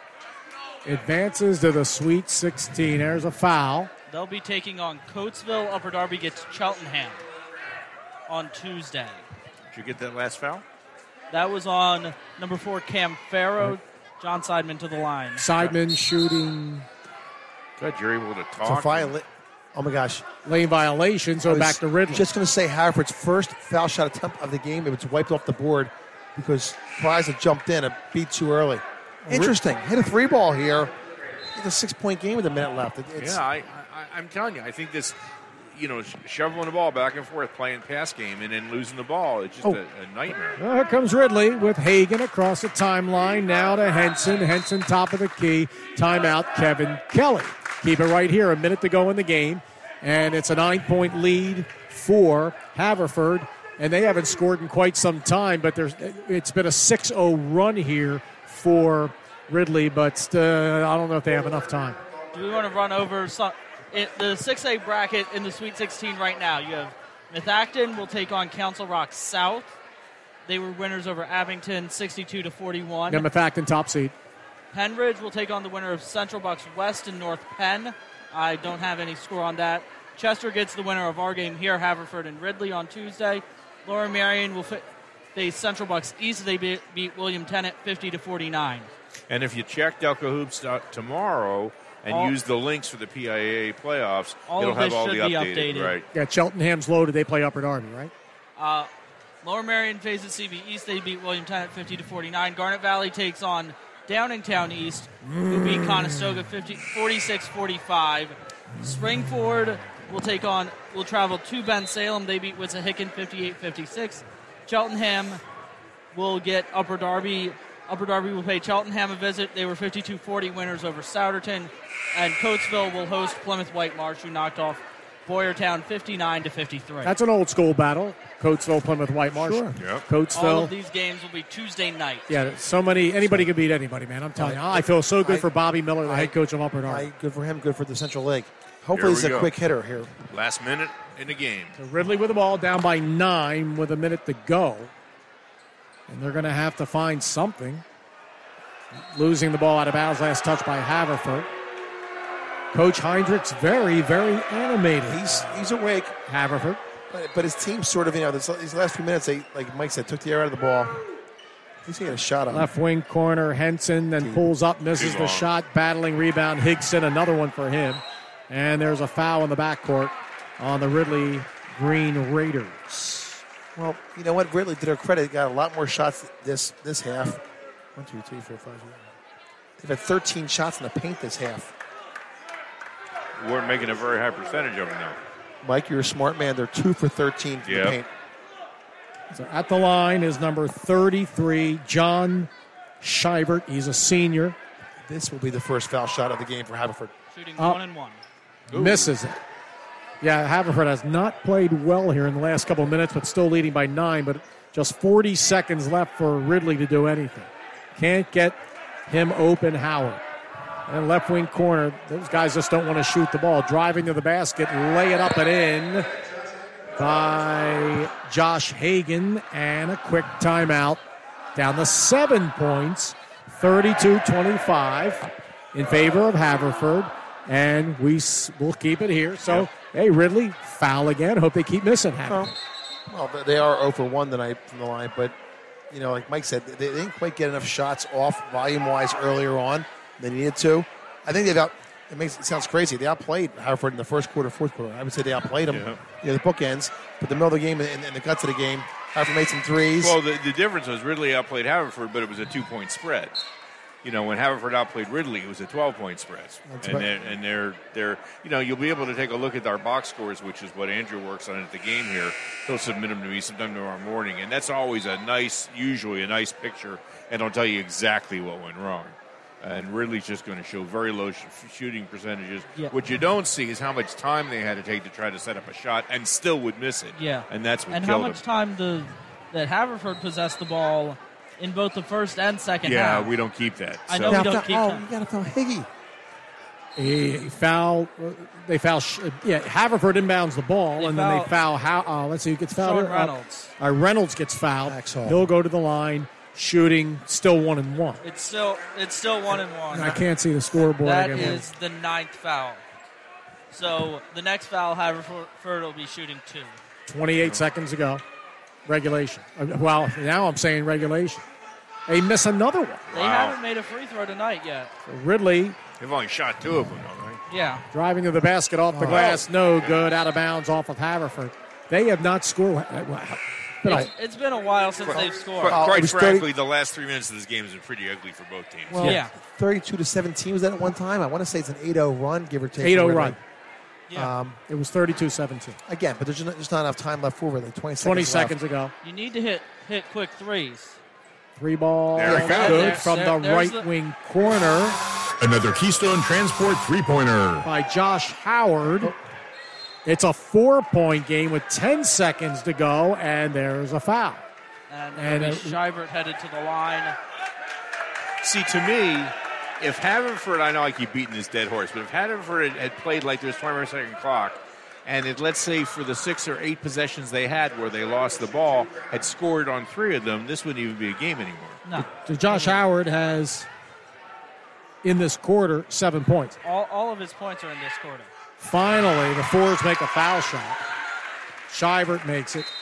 S3: advances to the Sweet 16. There's a foul.
S6: They'll be taking on Coatesville. Upper Darby gets Cheltenham on Tuesday.
S4: Did you get that last foul?
S6: That was on number 4, Cam Farrow. John Seidman to the line.
S3: Seidman shooting.
S4: Good, you're able to
S5: It's a
S4: talk.
S5: Oh, my gosh.
S3: Lane violation, so back to Ridley.
S5: Just going to say Haverford's first foul shot attempt of the game. It was wiped off the board because Kreiser jumped in a beat too early. Interesting. Hit a 3-ball here. It's a 6-point game with a minute left.
S4: I'm telling you, I think this, shoveling the ball back and forth, playing pass game, and then losing the ball, it's just a nightmare.
S3: Well, here comes Ridley with Hagan across the timeline. Now to Henson. Henson top of the key. Timeout, Kevin Kelly. Keep it right here. A minute to go in the game. And it's a 9-point lead for Haverford. And they haven't scored in quite some time, but it's been a 6-0 run here for Ridley. But I don't know if they have enough time.
S6: Do we want to run over the 6A bracket in the Sweet 16 right now? You have Methacton will take on Council Rock South. They were winners over Abington, 62-41.
S3: Yeah, Methacton top seed.
S6: Penridge will take on the winner of Central Bucks West and North Penn. I don't have any score on that. Chester gets the winner of our game here, Haverford and Ridley on Tuesday. Laura Marion will face Central Bucks East. They beat William Tennant 50-49.
S4: And if you check Delco Hoops tomorrow and use the links for the PIAA playoffs, it'll have all the updated. Right.
S3: Yeah, Cheltenham's loaded. They play Upper Darby, right?
S6: Lower Marion faces CB East. They beat William Tennant 50-49. Garnet Valley takes on Downingtown East, who beat Conestoga 46-45. Springford will travel to Ben Salem. They beat Wissahickon 58-56. Cheltenham will get Upper Darby. Upper Darby will pay Cheltenham a visit. They were 52-40 winners over Souderton. And Coatesville will host Plymouth Whitemarsh, who knocked off Boyertown 59-53.
S3: That's an old school battle. Coatesville, Plymouth Whitemarsh.
S5: Sure.
S4: Yep.
S3: Coatesville.
S6: All of these games will be Tuesday night.
S3: Yeah, anybody can beat anybody, man. I'm telling you. I feel so good for Bobby Miller, the head coach of Upper Darby.
S5: Good for him, good for the Central League. Hopefully he's a quick hitter here.
S4: Last minute in the game.
S3: So Ridley with the ball, down by 9 with a minute to go. And they're going to have to find something. Losing the ball out of bounds, last touch by Haverford. Coach Heinrich's very, very animated.
S5: He's awake.
S3: Haverford.
S5: But his team sort of, these last few minutes, they, like Mike said, took the air out of the ball. He's getting a shot on
S3: Left wing corner, Henson, then pulls up, misses the shot. Battling rebound, Higson, another one for him. And there's a foul in the backcourt on the Ridley Green Raiders.
S5: Well, you know what? Ridley, to their credit, got a lot more shots this half. 1, 2, 3, 4, 5, 6. They've had 13 shots in the paint this half.
S4: We're making a very high percentage of it now.
S5: Mike, you're a smart man. They're 2 for 13 from the paint.
S3: So at the line is number 33, John Shivert. He's a senior.
S5: This will be the first foul shot of the game for Haverford.
S6: Shooting 1-1.
S3: Misses it. Yeah, Haverford has not played well here in the last couple of minutes, but still leading by 9. But just 40 seconds left for Ridley to do anything. Can't get him open, Howard. And left wing corner, those guys just don't want to shoot the ball. Driving to the basket, lay it up and in by Josh Hagan. And a quick timeout. Down to 7 points, 32-25 in favor of Haverford. and we'll keep it here. So, hey, Ridley, foul again. Hope they keep missing Haverford.
S5: Well, they are 0 for 1 tonight from the line, but, like Mike said, they didn't quite get enough shots off volume-wise earlier on. They needed to. I think it sounds crazy. They outplayed Haverford in the first quarter, fourth quarter. I would say they outplayed them. The bookends, but the middle of the game and the guts of the game, Haverford made some threes.
S4: Well, the difference was Ridley outplayed Haverford, but it was a 2-point spread. When Haverford outplayed Ridley, it was a 12-point spread. They're you'll be able to take a look at our box scores, which is what Andrew works on at the game here. He'll submit them to me sometime tomorrow morning, and that's always usually a nice picture, and it'll tell you exactly what went wrong. And Ridley's just going to show very low shooting percentages. Yeah. What you don't see is how much time they had to take to try to set up a shot and still would miss it.
S6: Yeah.
S4: And that's what
S6: and
S4: killed
S6: how much
S4: them.
S6: Time that Haverford possessed the ball in both the first and second half.
S4: Yeah, we don't keep that.
S6: I know we don't keep that.
S5: You got to foul Higgy.
S3: Haverford inbounds the ball, then they foul. Let's see who gets fouled.
S6: Sean Reynolds.
S3: Reynolds gets fouled. He'll go to the line. Shooting still 1-1.
S6: It's still 1-1.
S3: I can't see the scoreboard.
S6: That is the 9th foul. So the next foul, Haverford will be shooting 2.
S3: 28 seconds ago, regulation. Well, now I'm saying regulation. They miss another one.
S6: They haven't made a free throw tonight yet.
S3: So Ridley.
S4: They've only shot 2 of them, though, right?
S6: Yeah.
S3: Driving to the basket off the glass, no good, out of bounds off of Haverford. They have not scored.
S6: It's been a while since they've scored.
S4: Quite frankly, the last 3 minutes of this game has been pretty ugly for both teams.
S5: Well, 32-17 was that at one time? I want to say it's an 8-0 run, give or take.
S3: 8-0 run.
S6: Yeah.
S3: It was 32-17.
S5: Again, but there's just not enough time left for Ridley.
S3: 20 seconds ago.
S6: You need to hit quick threes.
S3: 3 ball. Good from the right wing corner.
S1: Another Keystone Transport three-pointer.
S3: By Josh Howard. It's a 4-point game with 10 seconds to go, and there's a foul.
S6: And Shivert headed to the line.
S4: See, to me, if Haverford, I know I keep beating this dead horse, but if Haverford had played like there's 20-second clock, and let's say for the 6 or 8 possessions they had where they lost the ball, had scored on 3 of them, this wouldn't even be a game anymore.
S6: No.
S3: So Josh Howard has, in this quarter, 7 points.
S6: All of his points are in this quarter.
S3: Finally, the Fords make a foul shot. Shivert makes it.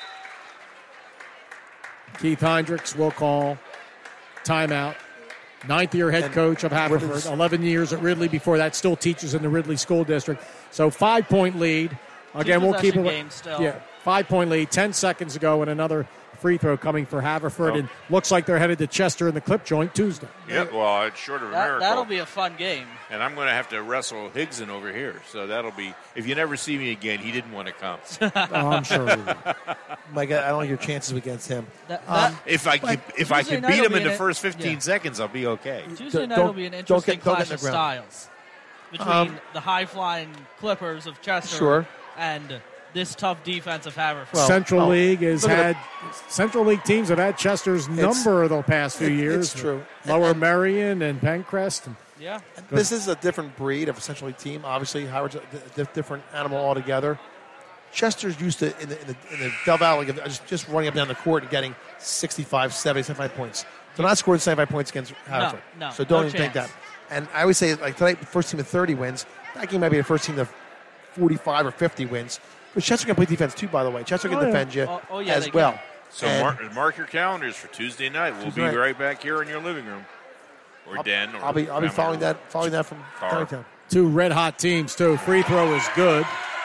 S3: Keith Hendricks will call timeout. 9th-year head coach of Haverford, 11 years at Ridley. Before that, still teaches in the Ridley School District. So 5-point lead. Again, we'll keep it. 5-point lead. 10 seconds ago, and another free throw coming for Haverford, and looks like they're headed to Chester in the Clip Joint Tuesday.
S4: Yep, well, it's short of a miracle.
S6: That'll be a fun game.
S4: And I'm going to have to wrestle Higgson over here, so that'll be. If you never see me again, he didn't want to come.
S3: I'm sure.
S5: Mike, I don't like your chances against him.
S4: If I could beat him in the first 15 seconds, I'll be okay.
S6: Tuesday night will be an interesting clash of styles between the high-flying Clippers of Chester and this tough defense of Haverford.
S3: Central League Central League teams have had Chester's number the past few years.
S5: It's true.
S3: Lower Merion and Pencrest.
S6: Yeah.
S5: This is a different breed of a Central League team. Obviously, Howard's a different animal altogether. Chester's used to, in the Del Valley, just running up and down the court and getting 65, 70, 75 points. They're not scoring 75 points against Haverford.
S6: No,
S5: so don't even think that. And I always say, like tonight, the first team of 30 wins. That game might be the first team of 45 or 50 wins. But Chester can play defense, too, by the way. Chester can defend you as well.
S4: So mark your calendars for Tuesday night. We'll be right back here in your living room. Or den. Or
S5: I'll be following that from Countytown.
S3: 2 red-hot teams, too. Free throw is good.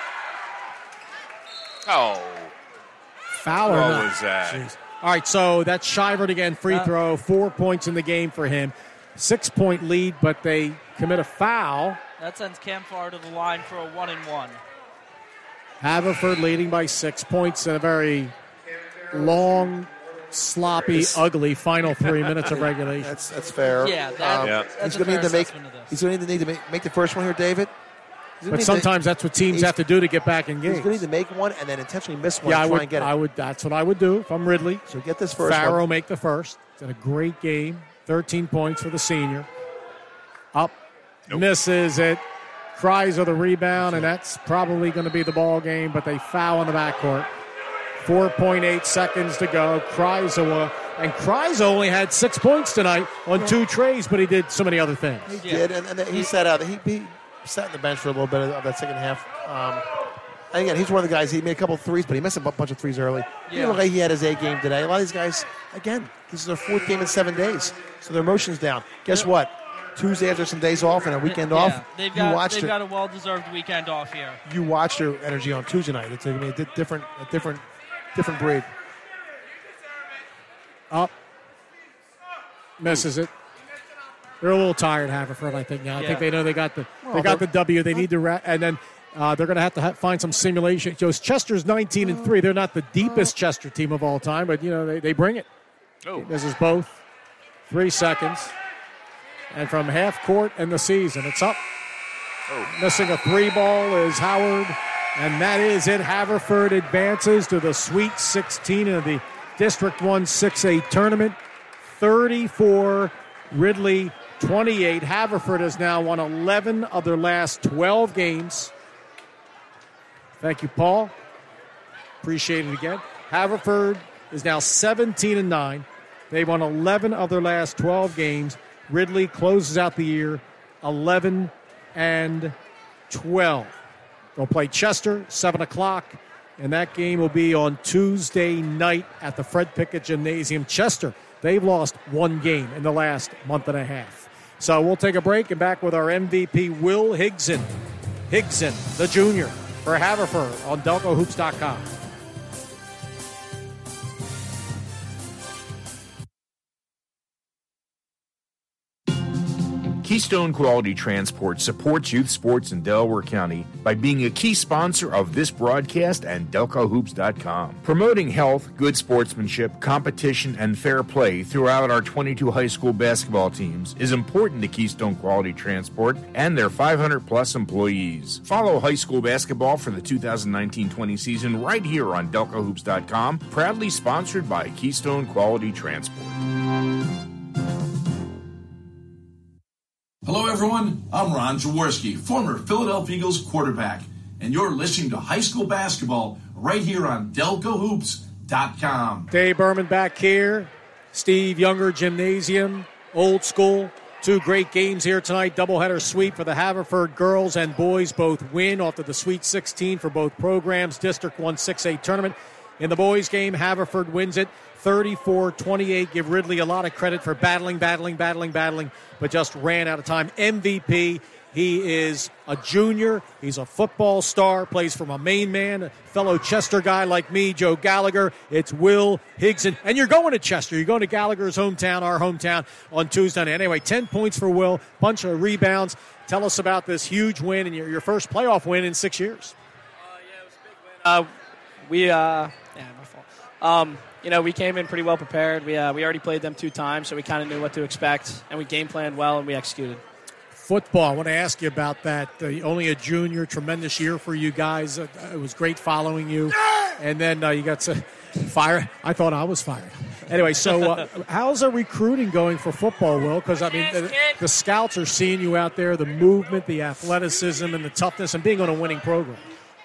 S4: Oh.
S3: Foul or
S4: what
S3: not?
S4: Was that?
S3: Jeez. All right, so that's Shivert again, free throw. 4 points in the game for him. 6-point lead, but they commit a foul.
S6: That sends Cam Farr to the line for a 1-and-1.
S3: Haverford leading by 6 points in a very long, sloppy, ugly final 3 minutes of regulation.
S5: That's fair.
S6: Yeah,
S5: he's going to need to make the first one here, David.
S3: But sometimes that's what teams have to do to get back in games.
S5: He's going to need to make one and then intentionally miss one and try and get it.
S3: That's what I would do if I'm Ridley.
S5: So get this first
S3: Farrow
S5: one.
S3: make the first. It's a great game. 13 points for the senior. Up. Nope. Misses it. Cries of the rebound, and that's probably going to be the ball game, but they foul in the backcourt. 4.8 seconds to go. Cries only had 6 points tonight on 2 trays, but he did so many other things.
S5: He did, and he sat out. sat in the bench for a little bit of that second half. And again, he's one of the guys. He made a couple of threes, but he missed a bunch of threes early. He didn't look like he had his A game today. A lot of these guys, again, this is their 4th game in 7 days, so their emotion's down. Guess what? Tuesday after some days off and a weekend off,
S6: they've got a well-deserved weekend off here.
S5: You watched their energy on Tuesday night. It's a different breed.
S3: Up, misses it. They're a little tired, Haverford, I think now. I think they know they got the W. They need to and then they're going to have to find some simulation. Chester's 19-3. They're not the deepest Chester team of all time, but they bring it.
S4: Oh.
S3: This is both 3 seconds, and from half court in the season, it's up.
S4: Oh.
S3: Missing a 3 ball is Howard, and that is it. Haverford advances to the Sweet 16 of the District 1 6A tournament. 34, Ridley 28. Haverford has now won 11 of their last 12 games. Thank you, Paul. Appreciate it again. Haverford is now 17-9. They've won 11 of their last 12 games. Ridley closes out the year 11-12. They'll play Chester, 7 o'clock, and that game will be on Tuesday night at the Fred Pickett Gymnasium. Chester, they've lost 1 game in the last month and a half. So we'll take a break and back with our MVP, Will Higson. Higson, the junior, for Haverford on DelcoHoops.com.
S1: Keystone Quality Transport supports youth sports in Delaware County by being a key sponsor of this broadcast and DelcoHoops.com. Promoting health, good sportsmanship, competition, and fair play throughout our 22 high school basketball teams is important to Keystone Quality Transport and their 500-plus employees. Follow high school basketball for the 2019-20 season right here on DelcoHoops.com, proudly sponsored by Keystone Quality Transport.
S10: Hello, everyone. I'm Ron Jaworski, former Philadelphia Eagles quarterback, and you're listening to high school basketball right here on DelcoHoops.com.
S3: Dave Berman back here. Steve Younger Gymnasium, old school. 2 great games here tonight. Doubleheader sweep for the Haverford girls and boys. Both win off to the Sweet 16 for both programs. District 1 6A tournament. In the boys' game, Haverford wins it 34-28. Give Ridley a lot of credit for battling, but just ran out of time. MVP, he is a junior. He's a football star, plays for my main man, a fellow Chester guy like me, Joe Gallagher. It's Will Higson. And you're going to Chester. You're going to Gallagher's hometown, our hometown, on Tuesday night. Anyway, 10 points for Will, bunch of rebounds. Tell us about this huge win and your first playoff win in 6 years.
S13: It was a big win. My fault. We came in pretty well prepared. We already played them 2 times, so we kind of knew what to expect, and we game planned well, and we executed.
S3: Football, I want to ask you about that. Only a junior, tremendous year for you guys. It was great following you. And then you got to fire. I thought I was fired. Anyway, so how's the recruiting going for football, Will? Because, the scouts are seeing you out there, the movement, the athleticism, and the toughness, and being on a winning program.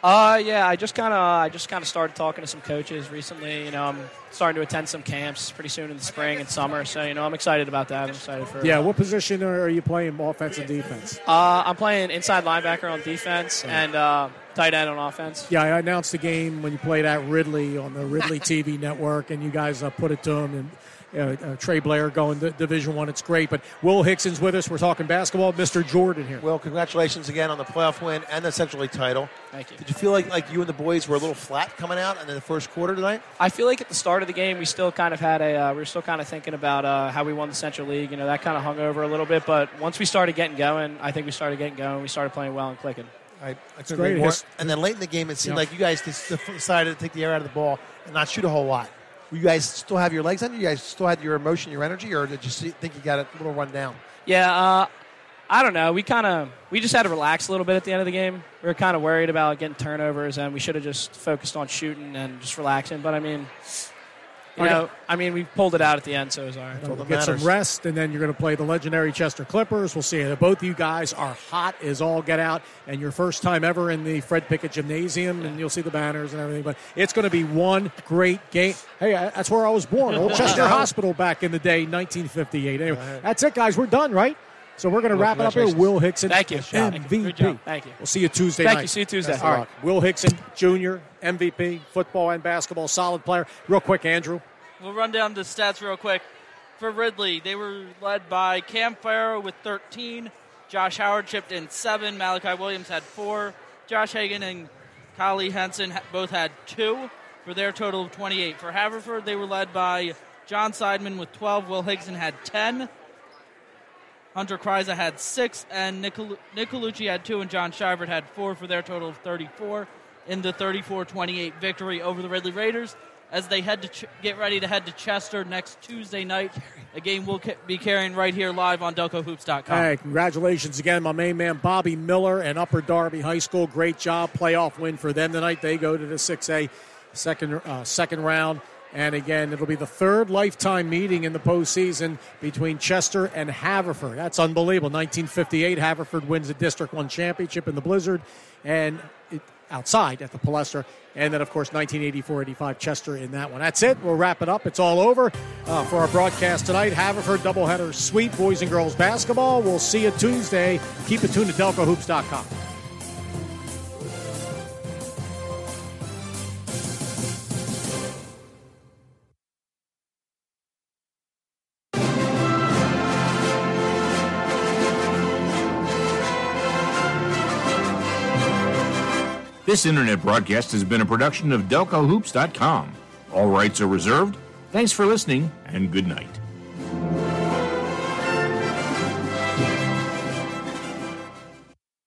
S13: I just kind of started talking to some coaches recently. I'm starting to attend some camps pretty soon in the spring and summer. So, I'm excited about that. I'm excited for.
S3: Yeah, what position are you playing, offense and defense?
S13: I'm playing inside linebacker on defense and tight end on offense.
S3: Yeah, I announced the game when you played at Ridley on the Ridley TV network, and you guys put it to him. And Trey Blair going to Division I. It's great. But Will Higson's with us. We're talking basketball. Mr. Jordan here.
S5: Well, congratulations again on the playoff win and the Central League title.
S13: Thank you.
S5: Did you feel like you and the boys were a little flat coming out in the first quarter tonight?
S13: I feel like at the start of the game we still kind of had we were still kind of thinking about how we won the Central League. That kind of hung over a little bit. But once we started getting going, I think we started getting going. We started playing well and clicking.
S5: That's great. And then late in the game, it seemed like you guys decided to take the air out of the ball and not shoot a whole lot. You guys still have your legs under? You guys still had your emotion, your energy, or did you think you got a little run down?
S13: Yeah, I don't know. We just had to relax a little bit at the end of the game. We were kind of worried about getting turnovers, and we should have just focused on shooting and just relaxing. But we pulled it out at the end, so it was all right.
S3: We'll get some rest, and then you're going to play the legendary Chester Clippers. We'll see it. Both of you guys are hot as all get out, and your first time ever in the Fred Pickett Gymnasium, and you'll see the banners and everything. But it's going to be one great game. Hey, that's where I was born, Old Chester Hospital back in the day, 1958. Anyway, that's it, guys. We're done, right? So we're going to wrap it up here. Will Hickson,
S13: Thank you.
S3: MVP.
S13: Good job. Thank you.
S3: We'll see you Tuesday night.
S13: Thank you. See you Tuesday.
S3: All right. Will Hickson, Jr., MVP, football and basketball, solid player. Real quick, Andrew.
S6: We'll run down the stats real quick. For Ridley, they were led by Cam Farrow with 13. Josh Howard chipped in 7. Malachi Williams had 4. Josh Hagan and Kylie Henson both had 2 for their total of 28. For Haverford, they were led by John Seidman with 12. Will Hickson had 10. Hunter Kryza had 6. And Nicolucci had 2. And John Shivert had 4 for their total of 34 in the 34-28 victory over the Ridley Raiders, as they head to get ready to head to Chester next Tuesday night. A game we'll be carrying right here live on DelcoHoops.com.
S3: Hey, congratulations again, my main man Bobby Miller and Upper Darby High School. Great job, playoff win for them tonight. They go to the 6A second round. And again, it'll be the third lifetime meeting in the postseason between Chester and Haverford. That's unbelievable. 1958, Haverford wins the District 1 championship in the Blizzard, and outside at the Palestra. And then, of course, 1984-85, Chester in that one. That's it. We'll wrap it up. It's all over for our broadcast tonight. Haverford doubleheader sweep, boys and girls basketball. We'll see you Tuesday. Keep it tuned to DelcoHoops.com.
S1: This internet broadcast has been a production of DelcoHoops.com. All rights are reserved. Thanks for listening, and good night.